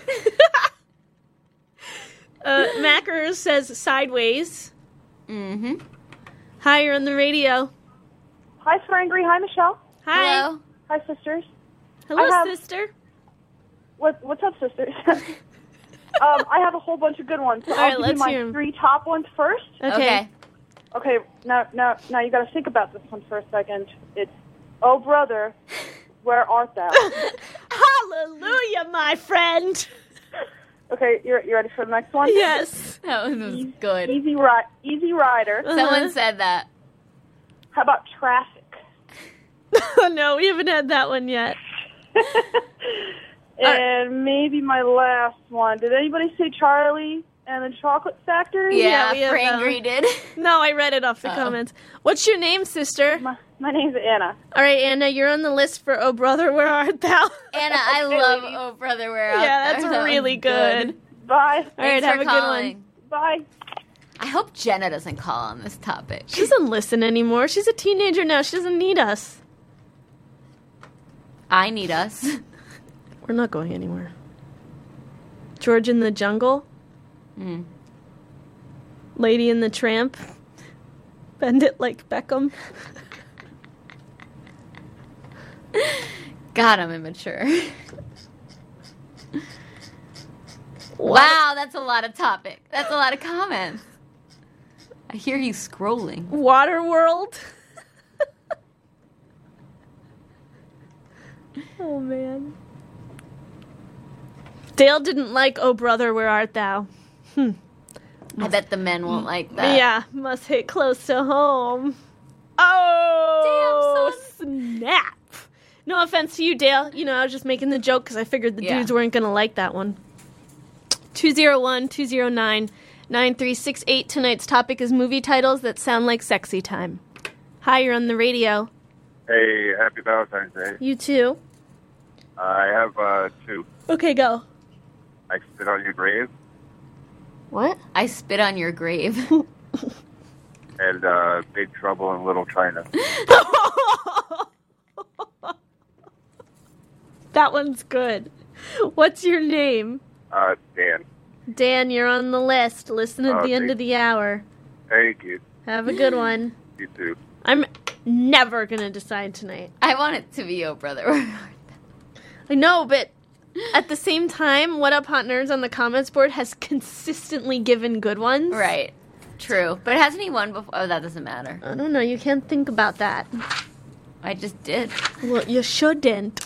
S1: Macker says Sideways.
S2: Mm-hmm.
S1: Hi, you're on the radio.
S11: Hi, Sprangry. Hi, Michelle.
S1: Hi.
S2: Hello.
S11: Hi, sisters.
S1: Hello, sister.
S11: What's up, sisters? I have a whole bunch of good ones. So
S1: All
S11: I'll
S1: right,
S11: give you
S1: let's
S11: my
S1: hear 'em.
S11: 3 top ones first.
S1: Okay.
S11: Okay, now you got to think about this one for a second. It's, oh, brother, where art thou?
S1: Hallelujah, my friend.
S11: Okay, you ready for the next one?
S1: Yes.
S2: That one was good.
S11: Easy Rider.
S2: Someone said that.
S11: How about Traffic?
S1: Oh, no, we haven't had that one yet.
S11: And maybe my last one. Did anybody say Charlie and the Chocolate Factory?
S2: Yeah,
S1: we have
S2: Frangry did.
S1: No, I read it off the comments. What's your name, sister?
S11: My name's Anna.
S1: All right, Anna, you're on the list for Oh Brother, Where Art Thou?
S2: Anna, I love Oh Brother, Where Art Thou.
S1: Yeah, that's really good.
S11: Bye.
S1: All right,
S2: Thanks
S1: have
S2: for
S1: a good
S2: calling.
S1: one.
S11: Bye.
S2: I hope Jenna doesn't call on this topic.
S1: She doesn't listen anymore. She's a teenager now. She doesn't need us.
S2: I need us.
S1: We're not going anywhere. George in the Jungle?
S2: Mm.
S1: Lady in the Tramp? Bend it like Beckham?
S2: God, I'm immature. Wow, that's a lot of topic. That's a lot of comments. I hear you scrolling.
S1: Waterworld? Oh, man. Dale didn't like Oh Brother, Where Art Thou?
S2: I bet the men won't like that.
S1: Yeah, must hit close to home. Oh, snap. No offense to you, Dale. You know, I was just making the joke because I figured the dudes weren't going to like that one. 201-209-9368. Tonight's topic is movie titles that sound like sexy time. Hi, you're on the radio.
S12: Hey, happy Valentine's Day.
S1: You too.
S12: I have two.
S1: Okay, go.
S12: I Spit on Your Grave
S1: What?
S2: I Spit on Your Grave.
S12: and Big Trouble in Little China.
S1: That one's good. What's your name?
S12: Dan.
S1: Dan, you're on the list. Listen at the end
S12: thank
S1: of the hour.
S12: Thank you.
S1: Have a good one.
S12: You too.
S1: I'm never going to decide tonight.
S2: I want it to be Oh Brother, Where Art Thou.
S1: I know, but at the same time, What Up Hot Nerds on the comments board has consistently given good ones.
S2: Right. True. But hasn't he won before? Oh, that doesn't matter.
S1: I don't know. You can't think about that.
S2: I just did.
S1: Well, you shouldn't.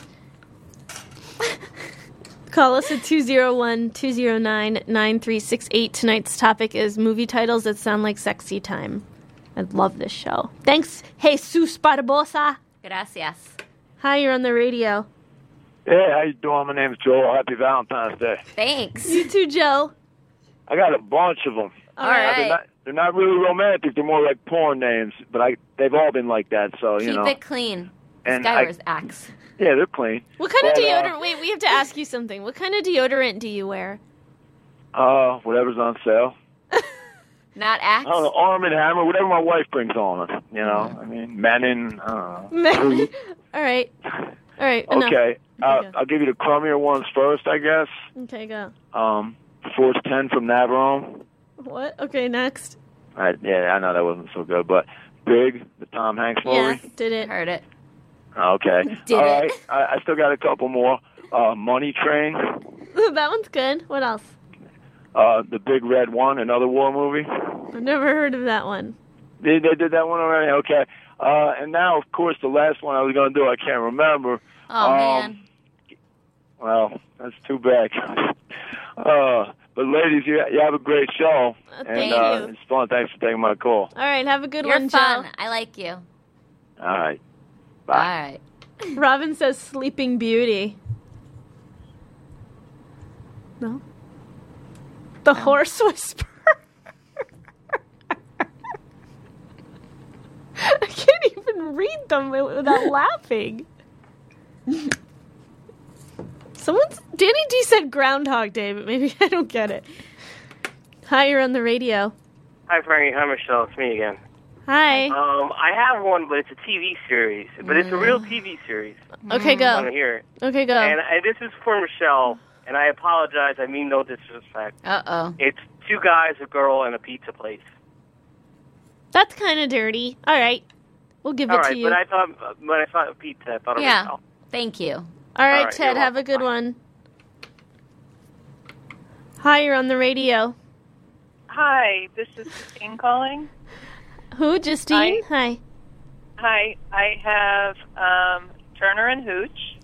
S1: Call us at 201-209-9368. Tonight's topic is movie titles that sound like sexy time. I love this show. Thanks, Jesus Barbosa.
S2: Gracias.
S1: Hi, you're on the radio.
S15: Hey, how you doing? My name's Joel. Happy Valentine's Day.
S2: Thanks.
S1: You too, Joe.
S15: I got a bunch of them.
S1: All right.
S15: They're not really romantic. They're more like porn names, but they've all been like that. So
S2: Keep it clean.
S15: And
S2: This guy wears Axe.
S15: Yeah, they're clean.
S1: What kind of
S15: But,
S1: deodorant? Wait, we have to ask you something. What kind of deodorant do you wear?
S15: Whatever's on sale.
S2: Not Axe?
S15: I don't know, Arm & Hammer, whatever my wife brings on it. You know, I mean, Menon, I don't know.
S1: All right. Enough.
S15: Okay, I'll give you the crummier ones first, I guess.
S1: Okay, go.
S15: Force 10 from Navarone.
S1: What? Okay, next.
S15: Yeah, I know that wasn't so good, but Big, the Tom Hanks movie.
S1: Yeah, did it.
S2: Heard it.
S15: Okay.
S1: Did
S15: All
S1: it.
S15: right. I still got a couple more. Money Train,
S1: That one's good. What else?
S15: The Big Red One, another war movie.
S1: I've never heard of that one.
S15: They did that one already? Okay. And now, of course, the last one I was going to do, I can't remember.
S2: Oh, man.
S15: Well, that's too bad. But ladies, you have a great show.
S1: Thank
S15: and
S1: you.
S15: it's fun. Thanks for taking my call.
S1: All right, have a good
S2: You're
S1: one,
S2: fun.
S1: Joe.
S2: I like you.
S15: All right.
S2: All right.
S1: Robin says Sleeping Beauty. No? The Horse Whisperer. I can't even read them without laughing. Danny D said Groundhog Day, but maybe I don't get it. Hi, you're on the radio.
S5: Hi, Frankie. Hi, Michelle. It's me again.
S1: Hi.
S5: I have one, but it's a TV series. But it's a real TV series.
S1: Okay, go.
S5: I want to hear it.
S1: Okay, go.
S5: And this is for Michelle, and I apologize. I mean no disrespect.
S2: Uh-oh.
S5: It's two guys, a girl, and a pizza place.
S1: That's kind of dirty. All right. We'll give
S5: All
S1: it
S5: right,
S1: to you.
S5: but I thought when I saw pizza, I thought of
S2: Yeah.
S5: Michelle.
S2: Thank you.
S1: All right,
S5: right,
S1: Ted,
S5: you're
S1: have a good one. Hi, you're on the radio.
S16: Hi, this is Christine calling.
S1: Who, Justine? Hi.
S16: Hi, I have Turner and Hooch.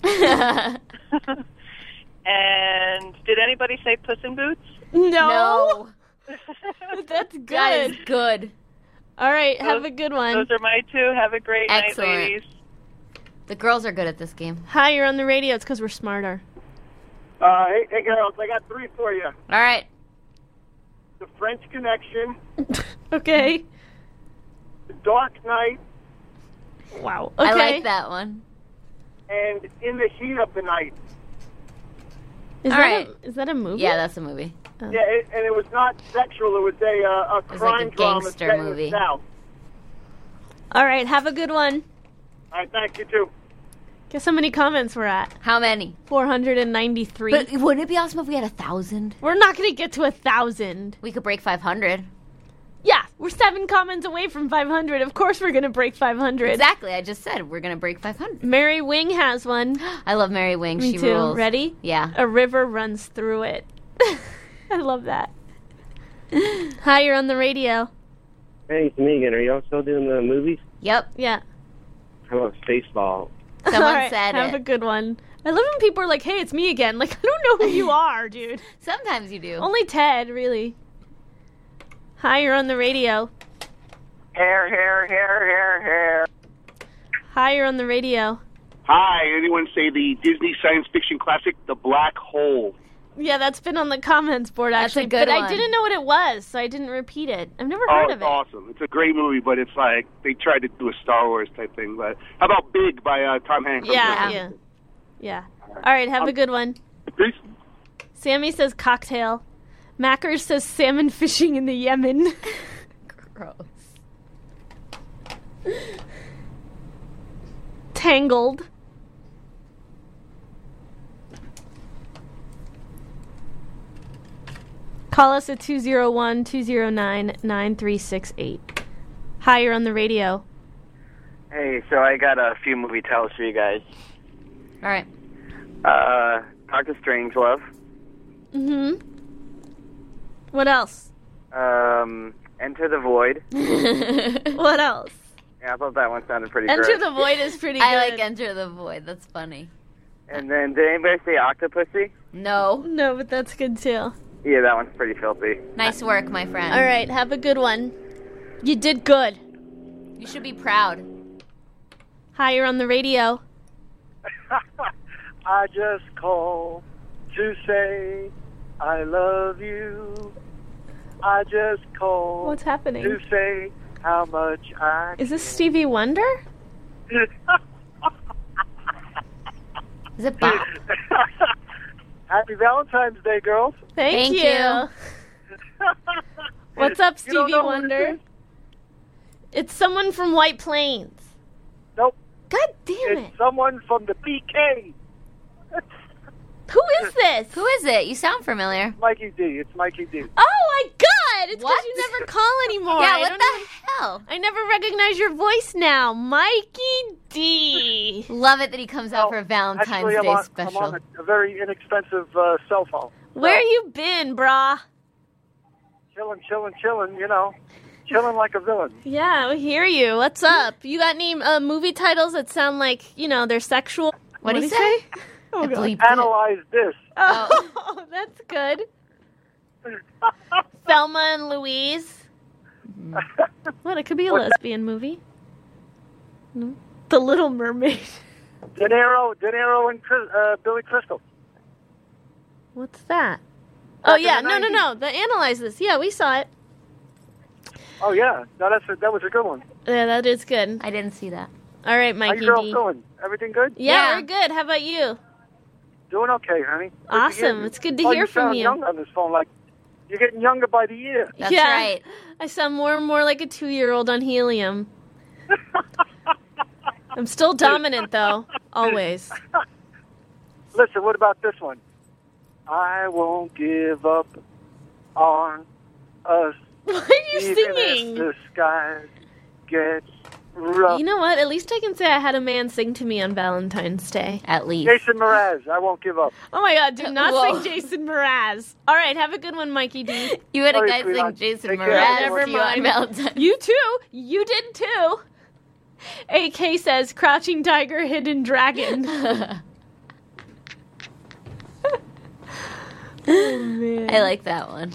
S16: And did anybody say Puss in Boots?
S1: No. That's good.
S2: That is good.
S1: All right, have a good one.
S16: Those are my two. Have a great
S2: Excellent.
S16: night, ladies.
S2: The girls are good at this game.
S1: Hi, you're on the radio. It's because we're smarter.
S17: Hey, girls, I got three for you.
S2: All right.
S17: The French Connection,
S1: Okay.
S17: The Dark Knight,
S1: Wow. Okay.
S2: I like that one.
S17: And In the Heat of the Night.
S1: Is
S2: All
S1: that
S2: right.
S1: is that a movie?
S2: Yeah, that's a movie.
S1: Oh.
S17: Yeah, and it was not sexual. It was a
S2: was
S17: crime
S2: like a
S17: drama
S2: gangster
S17: set in
S2: movie.
S17: the South.
S1: All right. Have a good one.
S17: All right, thank you too.
S1: Guess how many comments we're at?
S2: How many?
S1: 493.
S2: But wouldn't it be awesome if we had 1,000?
S1: We're not going to get to 1,000.
S2: We could break 500.
S1: Yeah, we're 7 comments away from 500. Of course we're going to break 500.
S2: Exactly. I just said we're going to break 500.
S1: Mary Wing has one.
S2: I love Mary Wing.
S1: Me
S2: She
S1: too.
S2: rules.
S1: Ready?
S2: Yeah.
S1: A river runs through it. I love that. Hi, you're on the radio.
S4: Hey, it's me again. Are y'all still doing the movies?
S2: Yep.
S1: Yeah.
S4: How about Spaceball?
S2: Someone
S1: All right,
S2: said
S1: have
S2: it.
S1: a good one. I love when people are like, hey, it's me again. Like, I don't know who you are, dude.
S2: Sometimes you do.
S1: Only Ted, really. Hi, you're on the radio.
S17: Hair.
S1: Hi, you're on the radio.
S17: Hi, anyone say the Disney science fiction classic, The Black Hole?
S1: Yeah, that's been on the comments board,
S2: That's
S1: actually.
S2: a good
S1: but I
S2: one.
S1: didn't know what it was, so I didn't repeat it. I've never heard
S17: Oh,
S1: of
S17: it's
S1: it.
S17: awesome. It's a great movie, but it's like they tried to do a Star Wars type thing. But how about Big by Tom Hanks?
S1: Yeah. All right, have a good one.
S17: Peace.
S1: Sammy says cocktail. Macker says salmon fishing in the Yemen.
S2: Gross.
S1: Tangled. Call us at 201-209-9368. Hi, you're on the radio.
S18: Hey, so I got a few movie titles for you guys.
S2: All right.
S18: Doctor Strangelove.
S1: Mm-hmm. What else?
S18: Enter the Void.
S1: What else?
S18: Yeah, I thought that one sounded pretty
S1: Enter
S18: great.
S1: the Void is pretty good.
S2: I like Enter the Void. That's funny.
S18: And then, did anybody say Octopussy?
S2: No.
S1: No, but that's good too.
S18: Yeah, that one's pretty filthy.
S2: Nice work, my friend.
S1: All right, have a good one. You did good.
S2: You should be proud.
S1: Hi, you're on the radio.
S17: I just called to say I love you. I just called
S1: What's happening?
S17: to say how much I...
S1: Is this Stevie Wonder?
S2: Is it Bob?
S17: Happy Valentine's Day, girls.
S1: Thank you. What's up,
S17: You don't
S1: Stevie
S17: know who
S1: Wonder?
S17: it is?
S1: It's someone from White Plains.
S17: Nope.
S1: God damn it.
S17: It's someone from the PK.
S1: Who is this?
S2: Who is it? You sound familiar.
S17: Mikey D. It's Mikey D.
S1: Oh my god! It's because
S2: What?
S1: you never call anymore.
S2: Yeah,
S1: I
S2: what
S1: don't
S2: the
S1: even-
S2: hell?
S1: I never recognize your voice now. Mikey D.
S2: Love it that he comes out for a Valentine's
S17: Actually,
S2: Day
S17: I'm
S2: special.
S17: on a very inexpensive cell phone.
S1: Where you been, brah?
S17: Chilling, you know. Chilling like a villain.
S1: Yeah, we hear you. What's up? You got any movie titles that sound like, they're sexual?
S2: What'd he
S1: he
S2: say?
S1: Oh,
S2: I
S1: God.
S2: bleeped it.
S17: Analyze this.
S1: Oh, that's good. Thelma and Louise. What? It could be a lesbian movie. No? The Little Mermaid.
S17: De Niro and Billy Crystal.
S1: What's that?
S17: Back
S1: Oh,
S17: in
S1: yeah.
S17: the
S1: No.
S17: 90s.
S1: The Analyze This. Yeah, we saw it.
S17: Oh, yeah. No, that was a good one.
S1: Yeah, that is good.
S2: I didn't see that.
S1: All right,
S17: How
S1: Mikey
S17: you girls
S1: D.
S17: doing? Everything good?
S1: Yeah, we're good. How about you?
S17: Doing okay, honey. Good to
S1: Awesome.
S17: hear you.
S1: It's good to
S17: Oh,
S1: hear
S17: you
S1: from
S17: sound
S1: you.
S17: young on this phone. Like you're getting younger by the year.
S2: That's
S1: Yeah.
S2: right.
S1: I sound more and more like a 2-year-old on helium. I'm still dominant, though. Always.
S17: Listen, what about this one? I won't give up on us.
S1: Why are you
S17: even
S1: singing?
S17: If the sky gets rough.
S1: You know what? At least I can say I had a man sing to me on Valentine's Day.
S2: At least.
S17: Jason Mraz, I won't give up.
S1: Oh my God, do not
S2: Whoa.
S1: sing Jason Mraz. All right, have a Mikey D.
S2: You had a
S17: Sorry,
S2: guy sing
S17: sweetheart.
S2: Jason
S17: Take care.
S2: Mraz
S1: Never
S2: to you on
S1: mind.
S2: Valentine's.
S1: You too. You did too. AK says, Crouching Tiger, Hidden Dragon. Oh, man.
S2: I like that one.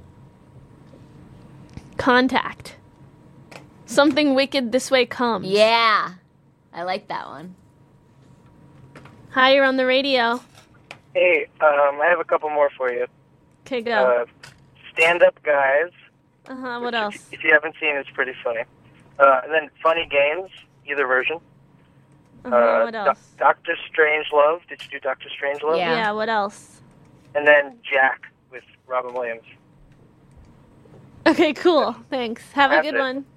S1: Contact. Something wicked this way comes.
S2: Yeah. I like that one.
S1: Hi, you're on the radio.
S8: Hey, I have a couple more for you.
S1: Okay, go.
S8: Stand Up Guys.
S1: What else?
S8: If you haven't seen it, it's pretty funny. And then Funny Games. either version.
S1: What else?
S8: Doctor Strangelove. Did you do Doctor Strangelove?
S1: Yeah, what else?
S8: And then Jack with Robin Williams.
S1: Okay, cool. Thanks. Have a
S8: That's
S1: good
S8: it.
S1: one.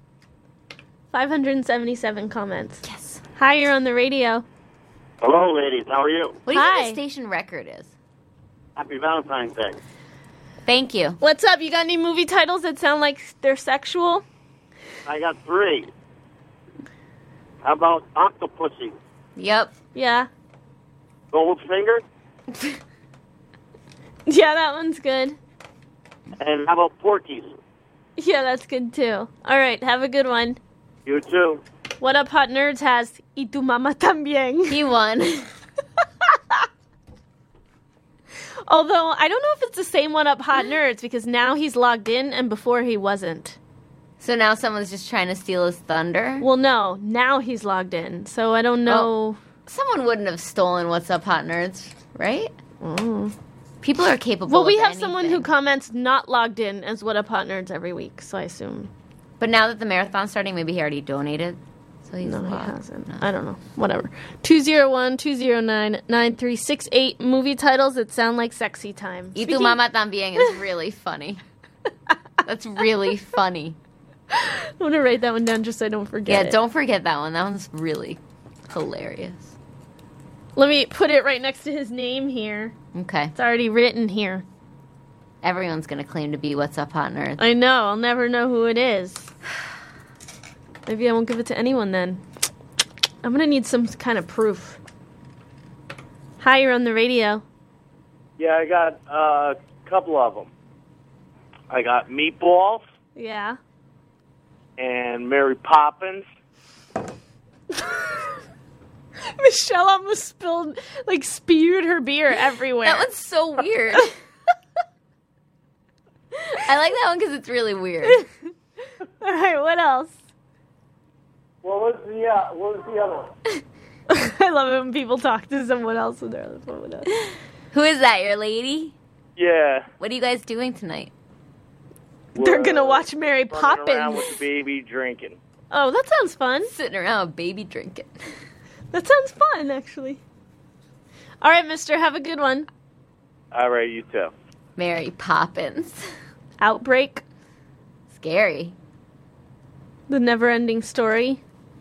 S1: 577 comments. Yes. Hi, you're on the radio.
S19: Hello, ladies. How are you?
S2: What do you think the station record is?
S19: Happy Valentine's Day.
S2: Thank you.
S1: What's up? You got any movie titles that sound like they're sexual?
S19: I got 3. How about Octopussy?
S2: Yep.
S1: Yeah.
S19: Goldfinger?
S1: Yeah, that one's good.
S19: And how about Porky's?
S1: Yeah, that's good too. All right, have a good one.
S19: You too.
S1: What Up Hot Nerds has Y Tu Mama También.
S2: He won.
S1: Although, I don't know if it's the same What Up Hot Nerds because now he's logged in and before he wasn't.
S2: So now someone's just trying to steal his thunder?
S1: Well, no. Now he's logged in. So I don't know.
S2: Someone wouldn't have stolen What's Up Hot Nerds, right?
S1: Mm.
S2: People are capable
S1: Well, we
S2: of
S1: have
S2: anything.
S1: someone who comments not logged in as What Up Hot Nerds every week, so I assume.
S2: But now that the marathon's starting, maybe he already donated. So he's
S1: No, he
S2: logged.
S1: hasn't. I don't know. Whatever. 201-209-9368. Movie titles that sound like sexy time.
S2: Y Tu Mama También is really funny. That's really funny.
S1: I'm going to write that one down just so I don't forget
S2: Yeah,
S1: it.
S2: don't forget that one. That one's really hilarious.
S1: Let me put it right next to his name here.
S2: Okay.
S1: It's already written here.
S2: Everyone's going to claim to be What's Up Hot Nerds.
S1: I know. I'll never know who it is. Maybe I won't give it to anyone then. I'm going to need some kind of proof. Hi, you're on the radio.
S20: Yeah, I got a couple of them. I got Meatballs
S1: Yeah.
S20: and Mary Poppins.
S1: Michelle almost spewed her beer everywhere.
S2: That one's so weird. I like that one because it's really weird.
S1: All right, what else?
S20: What was the other one?
S1: I love it when people talk to someone else when they're on the phone with us.
S2: Who is that, your lady?
S20: Yeah.
S2: What are you guys doing tonight?
S1: They're going to watch Mary
S20: Running around
S1: Poppins.
S20: with the baby drinking.
S1: Oh, that sounds fun.
S2: Sitting around with baby drinking.
S1: That sounds fun, actually. All right, mister, have a good one.
S20: All right, you too.
S2: Mary Poppins.
S1: Outbreak.
S2: Scary.
S1: The Never-Ending Story.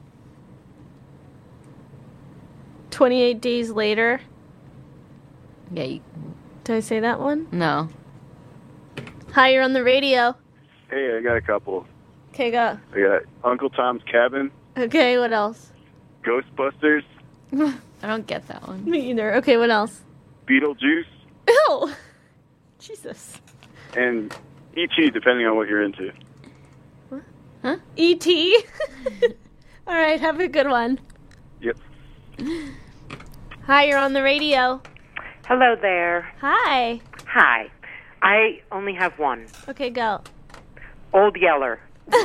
S1: 28 Days Later.
S2: Yeah,
S1: Did I say that one?
S2: No.
S1: Hi, you're on the radio.
S12: Hey, I got a couple.
S1: Okay, go.
S12: I got Uncle Tom's Cabin,
S1: Okay, what else?
S12: Ghostbusters,
S2: I don't get that one.
S1: Me either. Okay, what else?
S12: Beetlejuice,
S1: Ew! Jesus.
S12: and E.T., depending on what you're into.
S2: Huh?
S1: E.T.? All right, have a good one.
S12: Yep.
S1: Hi, you're on the radio.
S21: Hello there.
S1: Hi.
S21: Hi. I only have one.
S1: Okay, go.
S21: Old Yeller.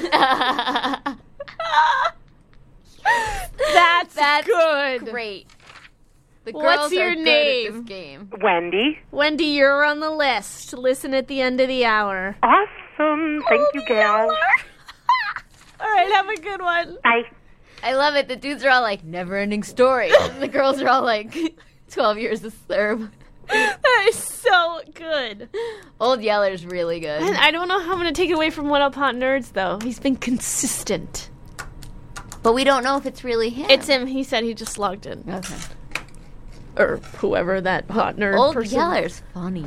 S1: That's good.
S2: Great. The girls
S1: What's your
S2: are good
S1: name?
S2: at this game.
S21: Wendy.
S1: Wendy, you're on the list. Listen at the end of the hour.
S21: Awesome. Thank you, gal.
S1: All right, have a good one.
S21: Bye.
S2: I love it. The dudes are all like, never-ending story. And the girls are all like, 12 years to serve.
S1: That is so good.
S2: Old Yeller's really good.
S1: And I don't know how I'm going to take it away from What Up Hot Nerds, though. He's been consistent.
S2: But we don't know if it's really him.
S1: It's him. He said he just logged in.
S2: Okay.
S1: Or whoever that hot nerd
S2: Old
S1: person
S2: Yeller's funny.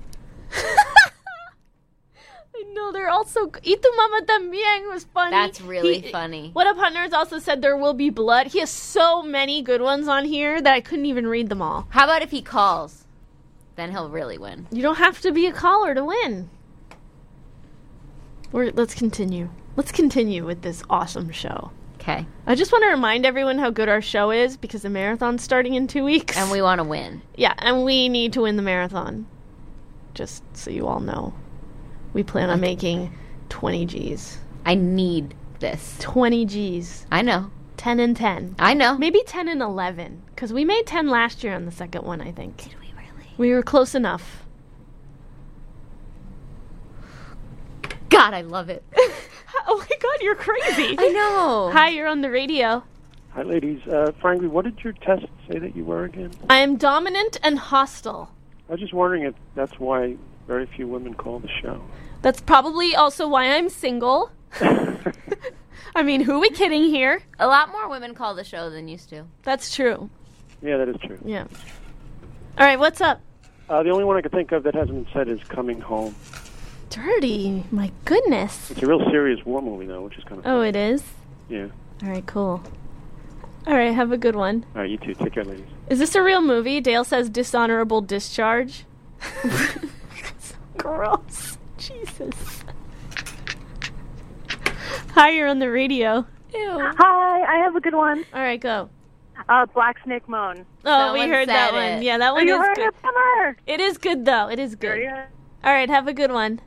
S1: I know, they're also... Y Tu Mama También was funny.
S2: That's really funny.
S1: What Up Hot Nerds also said There Will Be Blood. He has so many good ones on here that I couldn't even read them all.
S2: How about if he calls? Then he'll really win.
S1: You don't have to be a caller to win. Let's continue. Let's continue with this awesome show.
S2: Okay.
S1: I just want to remind everyone how good our show is because the marathon's starting in 2 weeks.
S2: And we want to win.
S1: Yeah, and we need to win the marathon. Just so you all know. We plan on making 20 G's.
S2: I need this.
S1: 20 G's.
S2: I know.
S1: 10 and 10.
S2: I know.
S1: Maybe 10 and 11. Because we made 10 last year on the second one, I think. Did we really? We were close enough.
S2: God, I love it.
S1: Oh my God, you're crazy.
S2: I know.
S1: Hi, you're on the radio.
S13: Hi, ladies. Frankly, what did your test say that you were again?
S1: I am dominant and hostile.
S13: I was just wondering if that's why very few women call the show.
S1: That's probably also why I'm single. I mean, who are we kidding here?
S2: A lot more women call the show than used to.
S1: That's true.
S13: Yeah, that is true.
S1: Yeah. All right, what's up?
S13: The only one I could think of that hasn't been said is Coming Home.
S1: Dirty. My goodness.
S13: It's a real serious war movie, though, which is kind of
S1: Oh, it is?
S13: Yeah.
S1: All right, cool. All right, have a good one.
S13: All right, you too. Take care, ladies.
S1: Is this a real movie? Dale says dishonorable discharge. Gross. Jesus. Hi, you're on the radio. Ew.
S3: Hi, I have a good one.
S1: All right, go.
S3: Black Snake Moan.
S1: Oh, we heard that one. Yeah, that one
S3: you
S1: is
S3: heard
S1: good.
S3: it from her.
S1: It is good, though. It is good. All right, have a good one.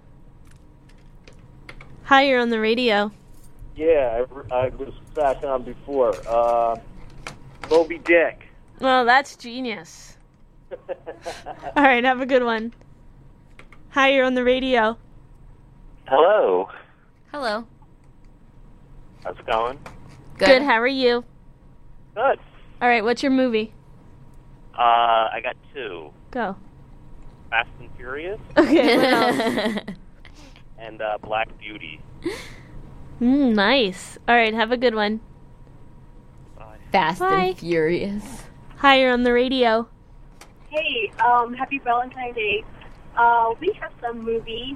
S1: Hi, you're on the radio.
S20: Yeah, I was back on before. Moby Dick.
S1: Well, that's genius. All right, have a good one. Hi, you're on the radio.
S10: Hello.
S2: Hello.
S10: How's it going?
S1: Good. How are you?
S10: Good.
S1: All right, what's your movie?
S10: I got 2.
S1: Go.
S10: Fast and Furious
S1: Okay, what else?
S10: and Black Beauty.
S1: Nice. All right, have a good one.
S2: Fast
S1: Bye.
S2: and Furious.
S1: Hi, you're on the radio.
S22: Hey, happy Valentine's Day. We have some movies,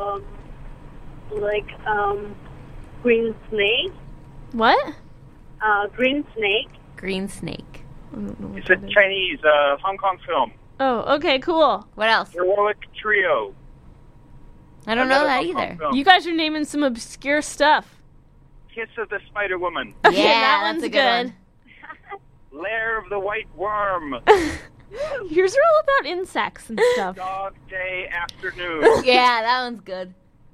S22: like Green Snake.
S1: What?
S22: Green Snake.
S2: Green Snake.
S10: It's a Chinese Hong Kong film.
S1: Oh, okay, cool.
S2: What else?
S10: Heroic Trio.
S2: I don't know that
S10: Hong Kong
S2: either.
S10: film.
S1: You guys are naming some obscure stuff.
S10: Kiss of the Spider Woman.
S1: Okay,
S2: Yeah,
S1: that
S2: that's
S1: one's
S2: a good
S1: one.
S10: Lair of the White Worm.
S1: Yours are all about insects and stuff.
S10: Dog Day Afternoon.
S2: Yeah, that one's good.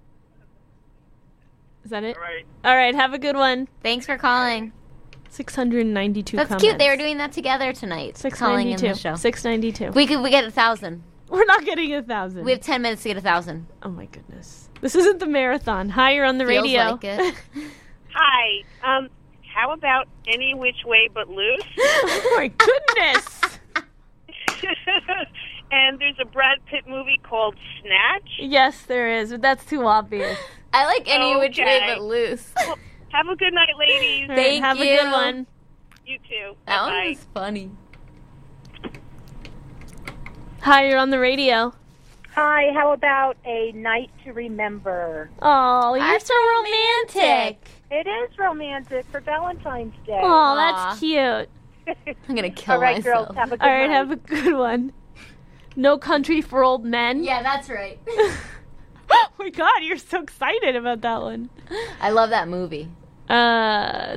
S1: Is that it?
S10: All right.
S1: All right, have a good one.
S2: Thanks for calling.
S1: 692
S2: That's
S1: comments.
S2: cute. They were doing that together tonight. Calling in the
S1: 692.
S2: show.
S1: 692.
S2: We get 1,000.
S1: We're not getting 1,000.
S2: We have 10 minutes to get 1,000.
S1: Oh my goodness. This isn't the marathon. Hi, you're on the
S2: Feels
S1: radio.
S2: like it.
S16: Hi. How about Any Which Way But Loose?
S1: Oh my goodness.
S16: And there's a Brad Pitt movie called Snatch.
S1: Yes, there is, but that's too obvious.
S2: I like Any Which Way
S16: Okay.
S2: But Loose.
S16: Well, have a good night, ladies.
S1: All right,
S2: Thank
S1: have
S2: you.
S1: a good one.
S16: You too.
S2: That
S16: Bye-bye.
S2: one was funny.
S1: Hi, you're on the radio.
S21: Hi, how about A Night to Remember?
S1: Oh, you're so romantic.
S21: It is romantic for Valentine's Day.
S1: Oh, that's cute.
S2: I'm going to kill
S21: All right,
S2: myself.
S21: girls, have a good
S1: All right,
S21: night.
S1: have a good one. No Country for Old Men.
S2: Yeah, that's right.
S1: Oh my God, you're so excited about that one.
S2: I love that movie.
S1: Hi,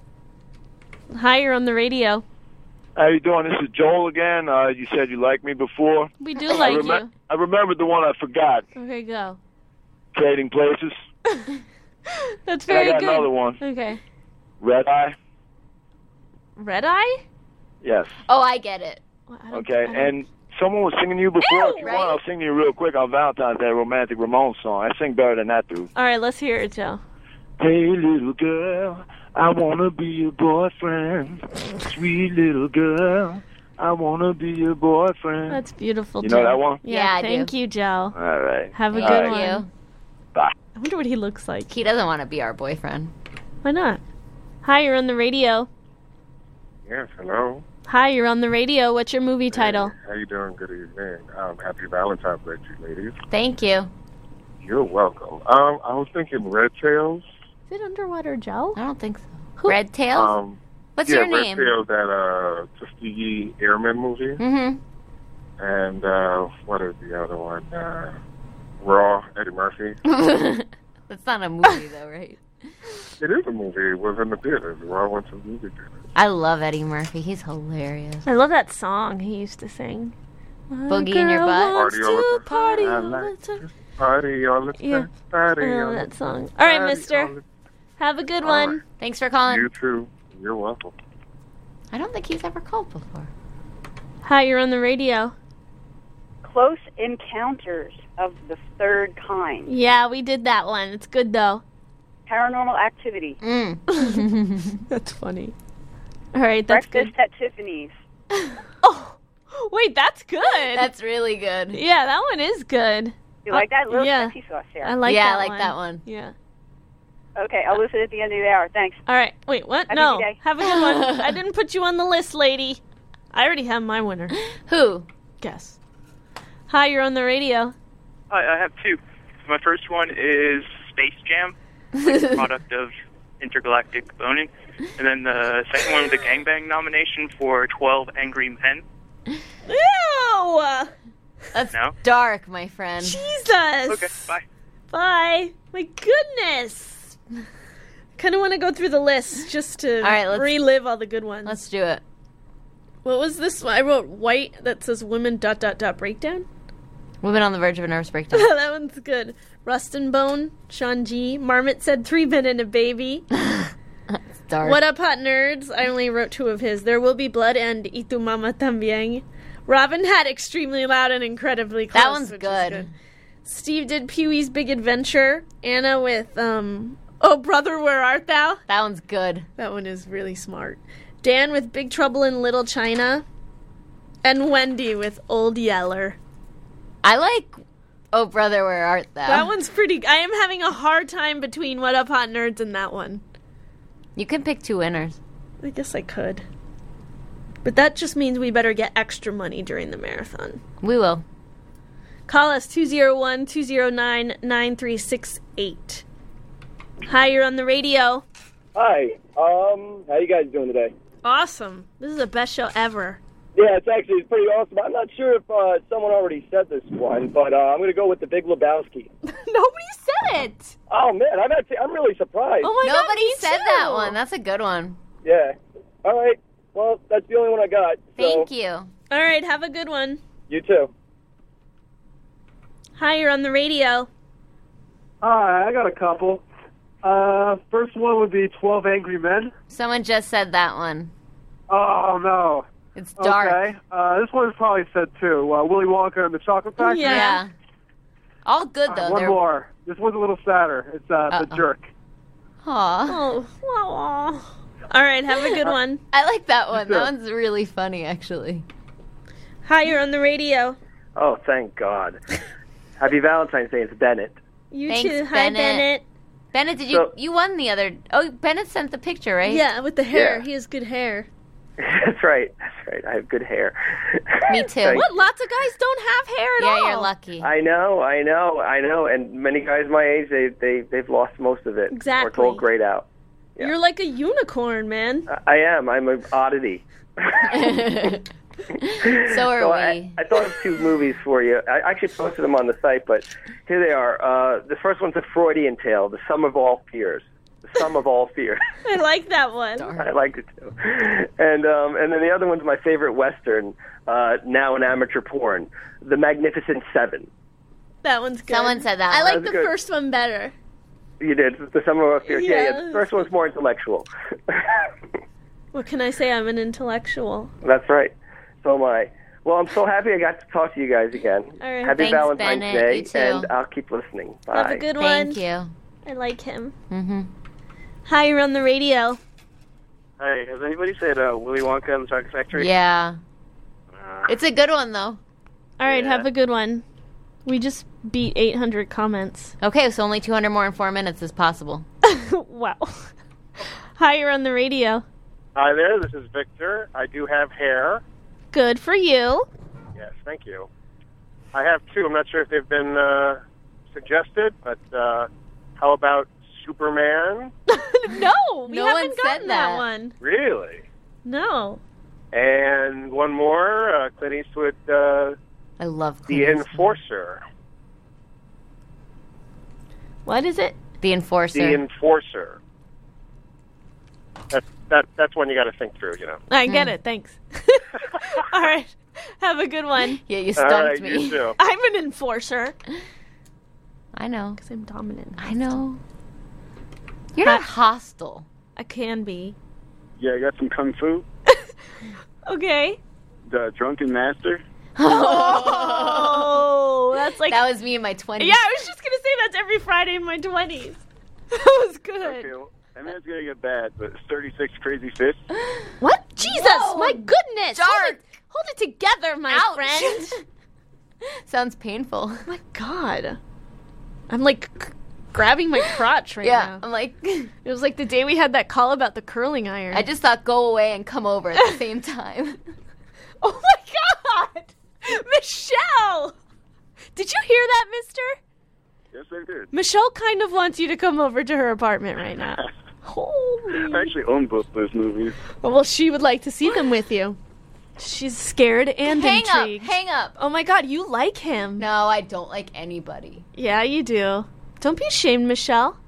S1: you're on the radio.
S15: How you doing? This is Joel again. You said you liked me before.
S1: We do like you.
S15: I remembered the one I forgot.
S1: Okay, go.
S15: Trading Places.
S1: That's
S15: And
S1: very
S15: I got
S1: good.
S15: another one.
S1: Okay.
S15: Red Eye.
S1: Red Eye?
S15: Yes.
S2: Oh, I get it.
S15: Okay. And someone was singing to you before. If you want, I'll sing to you real quick on Valentine's Day, Romantic Ramon song. I sing better than that, dude.
S1: All right, let's hear it, Joe.
S15: Hey, little girl, I want to be your boyfriend. Sweet little girl, I want to be your boyfriend.
S1: That's beautiful,
S15: You
S1: Joe.
S15: know that one?
S2: Yeah, I do.
S1: Thank you, Joe.
S15: All right.
S1: Have a
S15: All
S1: good
S15: right.
S1: one.
S15: Bye.
S1: I wonder what he looks like.
S2: He doesn't want to be our boyfriend.
S1: Why not? Hi, you're on the radio.
S12: Yes, hello.
S1: Hi, you're on the radio. What's your movie title?
S12: How you doing? Good evening. Happy Valentine's Day to you, ladies.
S2: Thank you.
S12: You're welcome. I was thinking Red Tails.
S1: Is it Underwater Joe?
S2: I don't think so. Red Tails? What's
S12: yeah,
S2: your name?
S12: Red Tails, that Tuskegee Airmen movie.
S2: Mm-hmm.
S12: And what is the other one? Raw, Eddie Murphy.
S2: That's not a movie, though, right?
S12: It is a movie. It was in the theaters. Raw went to the movie theaters.
S2: I love Eddie Murphy. He's hilarious.
S1: I love that song he used to sing.
S2: Boogie in your butt?
S12: Party all the time.
S1: Party
S12: I
S1: all
S12: like
S1: the time.
S12: Party all the time.
S1: Yeah.
S12: Party
S1: I
S12: all
S1: love
S12: the
S1: that song.
S12: time.
S1: All right,
S12: Party
S1: mister.
S12: all the-
S1: Have a good
S12: All
S1: one.
S12: right.
S2: Thanks for calling.
S12: You too. You're welcome.
S2: I don't think he's ever called before.
S1: Hi, you're on the radio.
S21: Close Encounters of the Third Kind.
S1: Yeah, we did that one. It's good, though.
S21: Paranormal Activity.
S2: Mm.
S1: That's funny. All right, that's
S6: Breakfast at Tiffany's.
S1: Wait, that's good.
S2: That's really good.
S1: Yeah, that one is good.
S6: You like that little
S1: yeah.
S6: spicy sauce here?
S1: I like
S2: Yeah,
S1: that
S2: I like
S1: one.
S2: that one.
S1: Yeah.
S6: Okay, I'll listen at the end of the hour. Thanks.
S1: All right. Wait, what?
S6: Have a
S1: No.
S6: good day.
S1: Have a good one. I didn't put you on the list, lady. I already have my winner.
S2: Who?
S1: Guess. Hi, you're on the radio.
S10: Hi, I have two. My first one is Space Jam, like a product of intergalactic boning. And then the second one was a gangbang nomination for 12 Angry Men.
S1: Ew!
S2: That's
S10: No?
S2: dark, my friend.
S1: Jesus!
S10: Okay, bye.
S1: Bye. My goodness! Kind of want to go through the list just to
S2: All right, let's
S1: relive all the good ones.
S2: Let's do it.
S1: What was this one? I wrote white that says women ... breakdown.
S2: Women on the verge of a nervous breakdown.
S1: That one's good. Rust and Bone, Sean G. Marmot said 3 men and a baby.
S2: That's dark.
S1: What Up Hot Nerds? I only wrote 2 of his. There Will Be Blood and Y Tu Mama Tambien. Robin had Extremely Loud and Incredibly Close.
S2: That one's
S1: which
S2: good.
S1: is good. Steve did Pee-wee's Big Adventure. Anna with, Oh Brother, Where Art Thou?
S2: That one's good.
S1: That one is really smart. Dan with Big Trouble in Little China. And Wendy with Old Yeller.
S2: I like Oh Brother, Where Art Thou?
S1: That one's pretty... I am having a hard time between What Up Hot Nerds and that one.
S2: You can pick 2 winners.
S1: I guess I could. But that just means we better get extra money during the marathon.
S2: We will.
S1: Call us 201-209-9368. Hi, you're on the radio.
S7: Hi. How you guys doing today?
S1: Awesome. This is the best show ever.
S7: Yeah, it's pretty awesome. I'm not sure if someone already said this one, but I'm going to go with The Big Lebowski.
S1: Nobody said it.
S7: Oh, man, I'm really surprised.
S1: Oh, my God,
S2: Nobody
S1: me
S2: said
S1: too.
S2: that one. That's a good one.
S7: Yeah. All right. Well, that's the only one I got.
S2: Thank you.
S1: All right, have a good one.
S7: You too.
S1: Hi, you're on the radio.
S13: Hi, I got a couple. First one would be 12 Angry Men.
S2: Someone just said that one.
S13: Oh, no.
S2: It's dark.
S13: Okay. This one's probably said too. Willy Wonka and the Chocolate Factory.
S2: Yeah. All good, though.
S13: One more. This one's a little sadder. It's The Jerk.
S2: Aw.
S1: Oh, aw. All right, have a good one.
S2: I like that one.
S13: You
S2: That
S13: too.
S2: one's really funny, actually.
S1: Hi, you're on the radio.
S4: Oh, thank God. Happy Valentine's Day. It's Bennett.
S1: You
S2: Thanks,
S1: too. Hi, Bennett.
S2: Bennett, did you
S4: So-
S2: you won the other? Oh, Bennett sent the picture, right?
S1: Yeah, with the hair.
S4: Yeah.
S1: He has good hair.
S4: That's right. I have good hair.
S2: Me too.
S4: Thank-
S1: What? Lots of guys don't have hair at all.
S2: Yeah, you're lucky.
S4: I know. And many guys my age, they've lost most of it. Or it's all
S1: Exactly.
S4: grayed out. Yeah.
S1: You're like a unicorn, man.
S4: I am. I'm an oddity.
S2: So are
S4: So
S2: we.
S4: I thought of 2 movies for you. I actually posted them on the site, but here they are. The first one's a Freudian tale, The Sum of All Fears. The Sum of All Fears.
S1: I like that one.
S4: I liked it too. And then the other one's my favorite Western, now in amateur porn, The Magnificent Seven.
S1: That one's good.
S2: Someone said that
S1: I
S2: one.
S1: like
S4: That's
S1: the
S4: good.
S1: first one better.
S4: You did. The Sum of All Fears. Yeah.
S1: Yeah.
S4: The first one's more intellectual.
S1: What can I say? I'm an intellectual.
S4: That's right. So am I. Well, I'm so happy I got to talk to you guys again.
S1: All right.
S4: Happy
S2: Thanks,
S4: Valentine's
S2: Bennett.
S4: Day,
S2: You too.
S4: and I'll keep listening. Bye.
S1: Have a good one.
S2: Thank you.
S1: I like him.
S2: Mm-hmm.
S1: Hi, you're on the radio.
S10: Hey, has anybody said Willy Wonka and the Chocolate Factory?
S2: Yeah. It's a good one, though.
S1: All right,
S10: Yeah.
S1: have a good one. We just beat 800 comments.
S2: Okay, so only 200 more in 4 minutes is possible.
S1: Wow. Hi, you're on the radio.
S10: Hi there, this is Victor. I do have hair.
S1: Good for you.
S10: Yes, thank you. I have 2. I'm not sure if they've been suggested, but how about Superman?
S1: No, we
S2: No
S1: haven't
S2: one said
S1: gotten that
S2: that.
S1: one.
S10: Really?
S1: No.
S10: And one more, Clint Eastwood,
S2: I love
S10: The
S2: Clint Eastwood.
S10: Enforcer.
S1: What is it?
S2: The Enforcer.
S10: The Enforcer. That's one you got to think through, you know.
S1: I get it. Thanks. All right. Have a good one.
S2: Yeah, you
S10: All
S2: stumped
S10: right,
S2: me.
S10: you too.
S1: I'm an enforcer.
S2: I know.
S1: Because I'm dominant.
S2: I know. You're not hostile.
S1: I can be.
S10: Yeah, I got some Kung Fu.
S1: Okay.
S10: The Drunken Master.
S1: Oh, that's like...
S2: That was me in my 20s.
S1: Yeah, I was just going to say that's every Friday in my 20s. That was good.
S10: Okay, well, I mean, it's going to get bad, but it's 36 Crazy Fists.
S2: What?
S1: Jesus,
S2: Whoa.
S1: my goodness.
S2: Dark.
S1: Hold it together, my
S2: Ouch.
S1: friend.
S2: Sounds painful.
S1: Oh my God. I'm like grabbing my crotch right
S2: Yeah,
S1: now.
S2: I'm like...
S1: It was like the day we had that call about the curling iron.
S2: I just thought go away and come over at the same time.
S1: Oh my God! Michelle! Did you hear that, mister?
S12: Yes, I did.
S1: Michelle kind of wants you to come over to her apartment right now. Holy.
S12: I actually own both those movies.
S1: Well, she would like to see them with you. She's scared and intrigued.
S2: Hang up.
S1: Oh my God, you like him.
S2: No, I don't like anybody.
S1: Yeah, you do. Don't be ashamed, Michelle.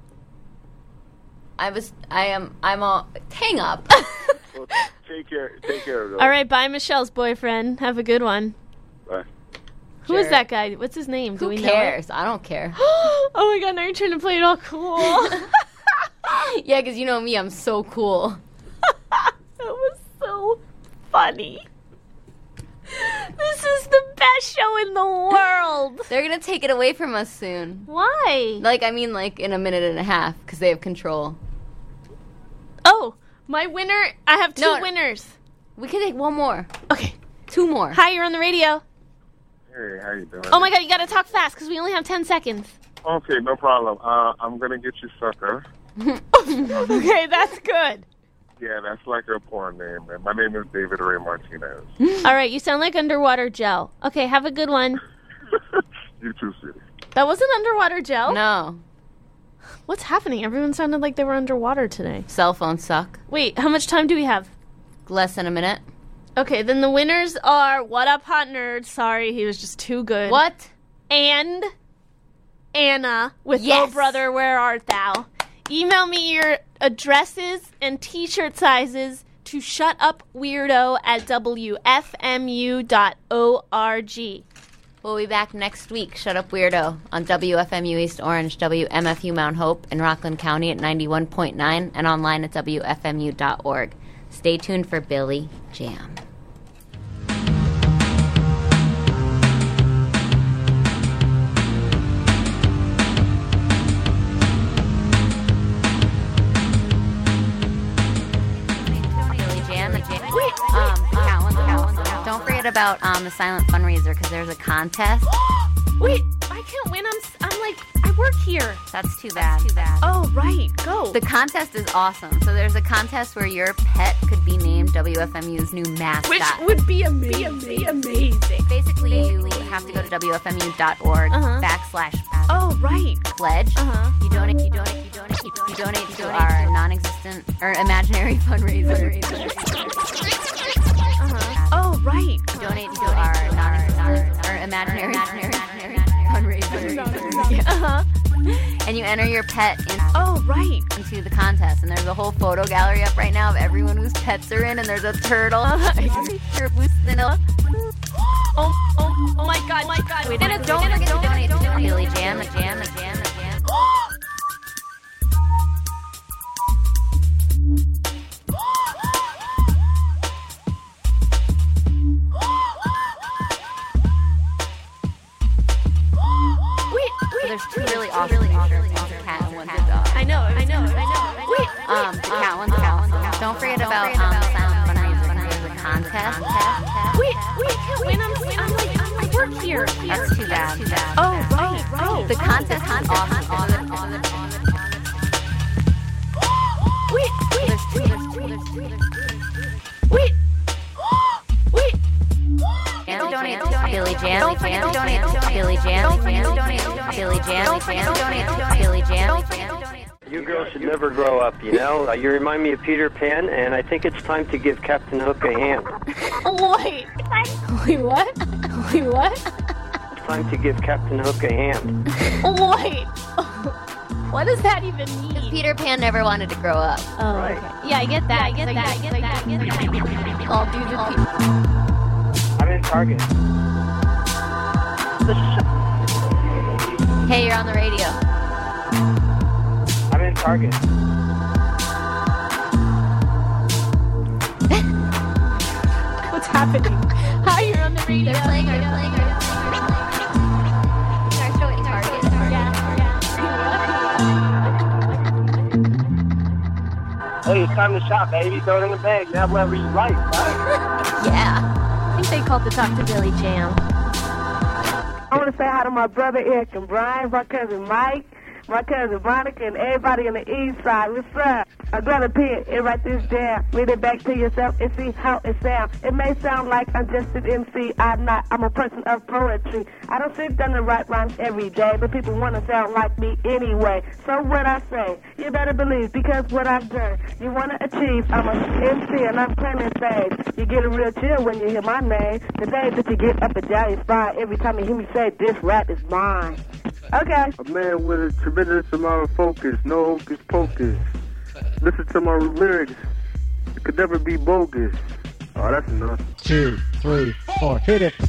S2: I'm all... Hang up.
S12: Well, take care of those.
S1: All right, bye, Michelle's boyfriend. Have a good one.
S12: Bye.
S1: Who is that guy? What's his name? Do
S2: Who
S1: we know
S2: cares?
S1: it?
S2: I don't care.
S1: Oh my God, now you're trying to play it all cool.
S2: Yeah, because you know me, I'm so cool.
S1: That was so funny. This is the best show in the world.
S2: They're going to take it away from us soon.
S1: Why?
S2: Like in a minute and a half, because they have control.
S1: Oh, my winner. I have two winners.
S2: We can take one more.
S1: Okay.
S2: 2 more.
S1: Hi, you're on the radio.
S12: Hey, how you doing?
S1: Oh my God, you got to talk fast because we only have 10 seconds.
S12: Okay, no problem. I'm going to get you sucker.
S1: Okay, that's good.
S12: Yeah, that's like a porn name, man. My name is David Ray Martinez.
S1: All right, you sound like underwater gel. Okay, have a good one.
S12: You too, City.
S1: That wasn't underwater gel?
S2: No.
S1: What's happening? Everyone sounded like they were underwater today.
S2: Cell phones suck.
S1: Wait, how much time do we have?
S2: Less than a minute.
S1: Okay, then the winners are What Up Hot Nerd. Sorry, he was just too good.
S2: What?
S1: And Anna with
S2: Yes.
S1: Oh Brother, Where Art Thou? Email me your addresses and t-shirt sizes to shutupweirdo@wfmu.org.
S2: We'll be back next week, Shut Up Weirdo, on WFMU East Orange, WMFU Mount Hope in Rockland County at 91.9 and online at WFMU.org. Stay tuned for Billy Jam. Don't forget about the silent fundraiser because there's a contest.
S1: Wait, I can't win. I'm like, I work here.
S2: That's too bad.
S1: Oh, right. Go.
S2: The contest is awesome. So there's a contest where your pet could be named WFMU's new mascot.
S1: Which would be amazing.
S2: Basically, you have to go to WFMU.org
S1: Oh, right.
S2: /pledge. You donate to our non-existent or imaginary fundraiser.
S1: Oh, right.
S2: Donate to our non-existent or imaginary fundraiser. And you enter your pet into the contest. And there's a whole photo gallery up right now of everyone whose pets are in. And there's a turtle.
S1: Oh my God.
S2: Wait, don't forget to donate to Billy Jam. There's 2 really awesome t-shirts. One's a cat and one's a dog.
S1: I know. Wait.
S2: The cat one's awesome. Don't forget about the silent fundraiser. There's a contest.
S1: Wait, I can't win. I'm like, I work here.
S2: That's too bad.
S1: Oh, right.
S2: The contest is awesome.
S1: Wait.
S2: There's two.
S1: Wait.
S2: And donate to Billy Jam. Don't forget to donate to Billy Jam.
S4: You girls should never grow up, you know? You remind me of Peter Pan, and I think it's time to give Captain Hook a hand.
S1: Wait, what?
S4: It's time to give Captain Hook a hand.
S1: Wait. What does that even mean?
S2: Peter Pan never wanted to grow up.
S1: Oh, right. Okay. Yeah, I get that. I'll do the
S5: I'm in Target.
S2: Hey, you're on the radio.
S5: I'm in Target.
S1: What's happening? Hi, you're on the radio.
S2: They're playing our show at Target.
S5: Hey,
S19: time to shop, baby. Throw it in the bag. You have whatever you like. Right?
S1: Yeah. I think they called to talk to Billy Jam.
S9: I want to say hi to my brother Eric and Brian, my cousin Mike, my cousin Monica, and everybody on the east side. What's up? I'm gonna pee and write this down. Read it back to yourself and see how it sounds. It may sound like I'm just an MC. I'm not. I'm a person of poetry. I don't sit down and write rhymes every day, but people want to sound like me anyway. So what I say, you better believe, because what I've done, you want to achieve. I'm a MC and I'm claiming stage. You get a real chill when you hear my name. The day that you get up and down your spine every time you hear me say, this rap is mine. Okay.
S15: A man with a tremendous amount of focus, no hocus pocus. Listen to my lyrics. It could never be bogus. Oh, that's enough.
S14: 2, 3, 4. Hit it.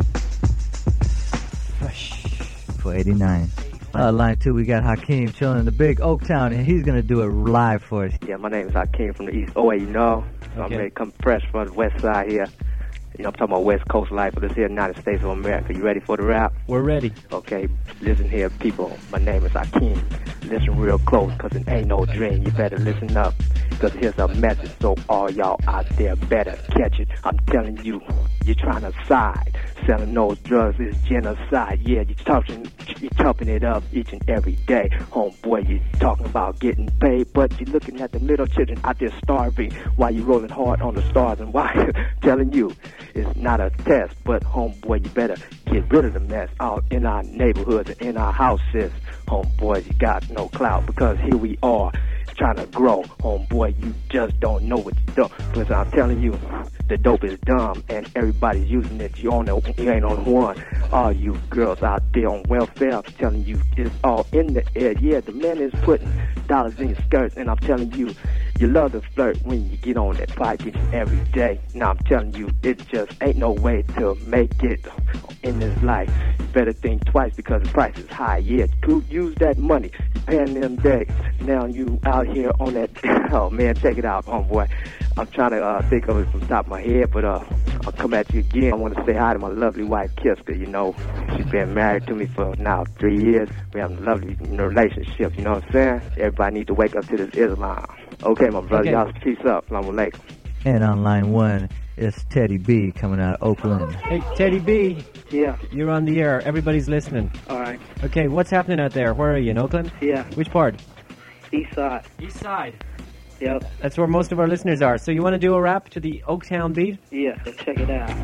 S23: For 89. Line 2, we got Hakeem chilling in the big Oaktown, and he's going to do it live for us.
S24: Yeah, my name is Hakeem from the East OA, you know. So
S23: Okay.
S24: I'm ready to come fresh from the west side here. You know, I'm talking about West Coast life of this here United States of America. You ready for the rap?
S14: We're ready.
S24: Okay, listen here, people. My name is Hakeem. Listen real close, because it ain't no dream. You better listen up, because here's a message, so all y'all out there better catch it. I'm telling you, you're trying to side. Selling those drugs is genocide. Yeah, you're chopping it up each and every day. Homeboy, you talking about getting paid, but you're looking at the little children out there starving while you rolling hard on the stars. And why? Telling you, it's not a test, but homeboy, you better get rid of the mess out in our neighborhoods and in our houses. Homeboy, you got no clout, because here we are trying to grow. Homeboy, you just don't know what you're doing. Because I'm telling you, the dope is dumb and everybody's using it. You ain't on one. All you girls out there on welfare, I'm telling you, it's all in the air. Yeah, the man is putting dollars in your skirts, and I'm telling you, you love to flirt when you get on that bike each and every day. Now I'm telling you, it just ain't no way to make it in this life. You better think twice, because the price is high. Yeah, to use that money, paying them days. Now you out here on that. Oh man, check it out, homeboy. I'm trying to think of it from the top of my head, but I'll come at you again. I want to say hi to my lovely wife, Kiska. You know, she's been married to me for now 3 years. We have a lovely relationship. You know what I'm saying? Everybody needs to wake up to this Islam. Okay, my brother.
S23: Okay.
S24: Y'all peace up. Assalamu alaikum.
S23: And on line 1, it's Teddy B coming out of Oakland.
S14: Hey, Teddy B.
S13: Yeah.
S14: You're on the air. Everybody's listening.
S13: All right.
S14: Okay, what's happening out there? Where are you, in Oakland?
S13: Yeah.
S14: Which part?
S13: East side.
S14: East side.
S13: Yep.
S14: That's where most of our listeners are. So you want to do a rap to the Oaktown beat?
S13: Yeah, so check it out.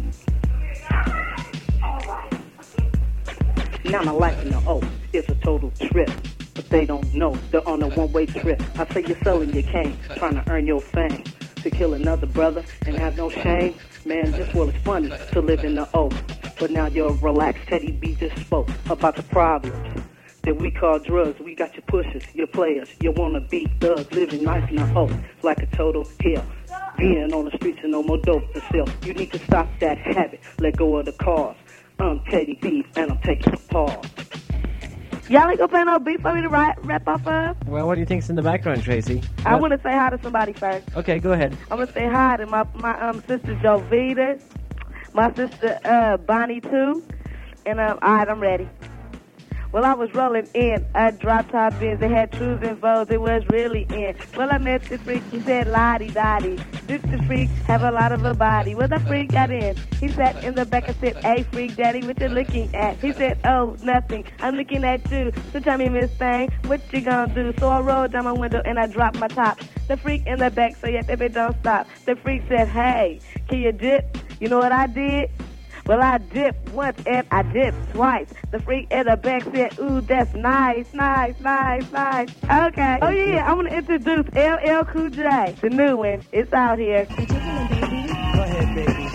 S13: Now my life in the O is a total trip. But they don't know, they're on a one-way trip. I say you're selling your cane, trying to earn your fame. To kill another brother and have no shame. Man, this world is funny to live in the O. But now you're relaxed. Teddy B just spoke about the problems that we call drugs. We got your pushers, your players. You wanna be thugs, living life in the O like a total hill. Being on the streets and no more dope to sell. You need to stop that habit, let go of the cause. I'm Teddy B and I'm taking a pause.
S9: Y'all ain't gonna play no beat for me to rap off of?
S14: Well, what do you think's in the background, Tracy?
S9: I want to say hi to somebody first.
S14: Okay, go ahead.
S9: I'm gonna say hi to my sister Jovita, my sister Bonnie too, and all right, I'm ready. Well, I was rolling in a drop-top Benz. They had trues and foes. It was really in. Well, I met the freak. He said, lottie-dottie. Did the freak have a lot of a body? Well, the freak got in. He sat in the back and said, hey, freak daddy, what you looking at? He said, oh, nothing. I'm looking at you. So tell me, Miss Thing, what you gonna do? So I rolled down my window and I dropped my top. The freak in the back said, yeah, baby, don't stop. The freak said, hey, can you dip? You know what I did? Well, I dipped once and I dipped twice. The freak in the back said, ooh, that's nice, nice, nice, nice. Okay. Oh, yeah, I want to introduce LL Cool J, the new one. It's out here.
S25: Go ahead, baby.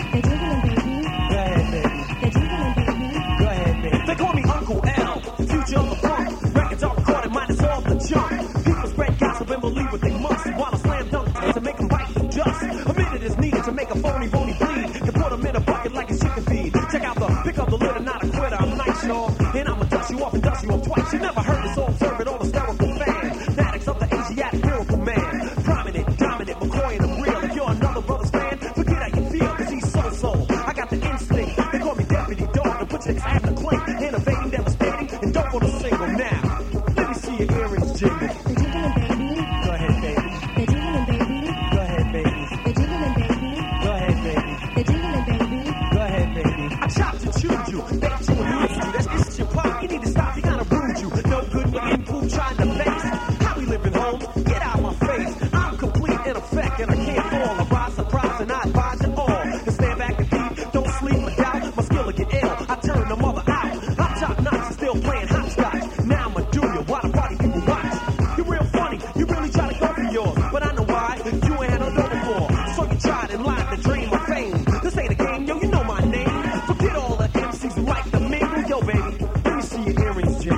S25: They call me Uncle L, the future of the funk. Records are recorded, minus all the junk. People spread gossip and believe what they must. While I slam dunk to make them bite the dust. A minute is needed to make a phony bleed. You put them in a bucket like a chicken feed. Check out the pick up the litter, not a quitter. I'm nice, y'all. And I'ma dust you off and dust you off twice. You never heard this old servant, all hysterical fan. Fanatics of the Asiatic miracle man. Prominent, dominant, McCoy and the real. If you're another brother's fan, forget how you feel, cause he's so. I got the instinct. They call me Deputy Dog. And put your ass in the clink. Innovating, devastating, and don't go to single now. Let me see your earrings jingle. Go ahead, baby.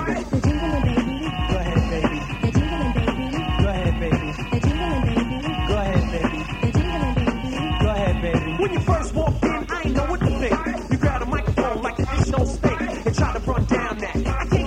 S25: baby. They're jingling, baby. Go ahead, baby. They're jingling, baby. Go ahead, baby. They're jingling, baby. Go ahead, baby. They're jingling, baby. Go ahead, baby. When you first walked in, I ain't know what to think. You grabbed a microphone like the dish don't stink and tried to run down that. I can't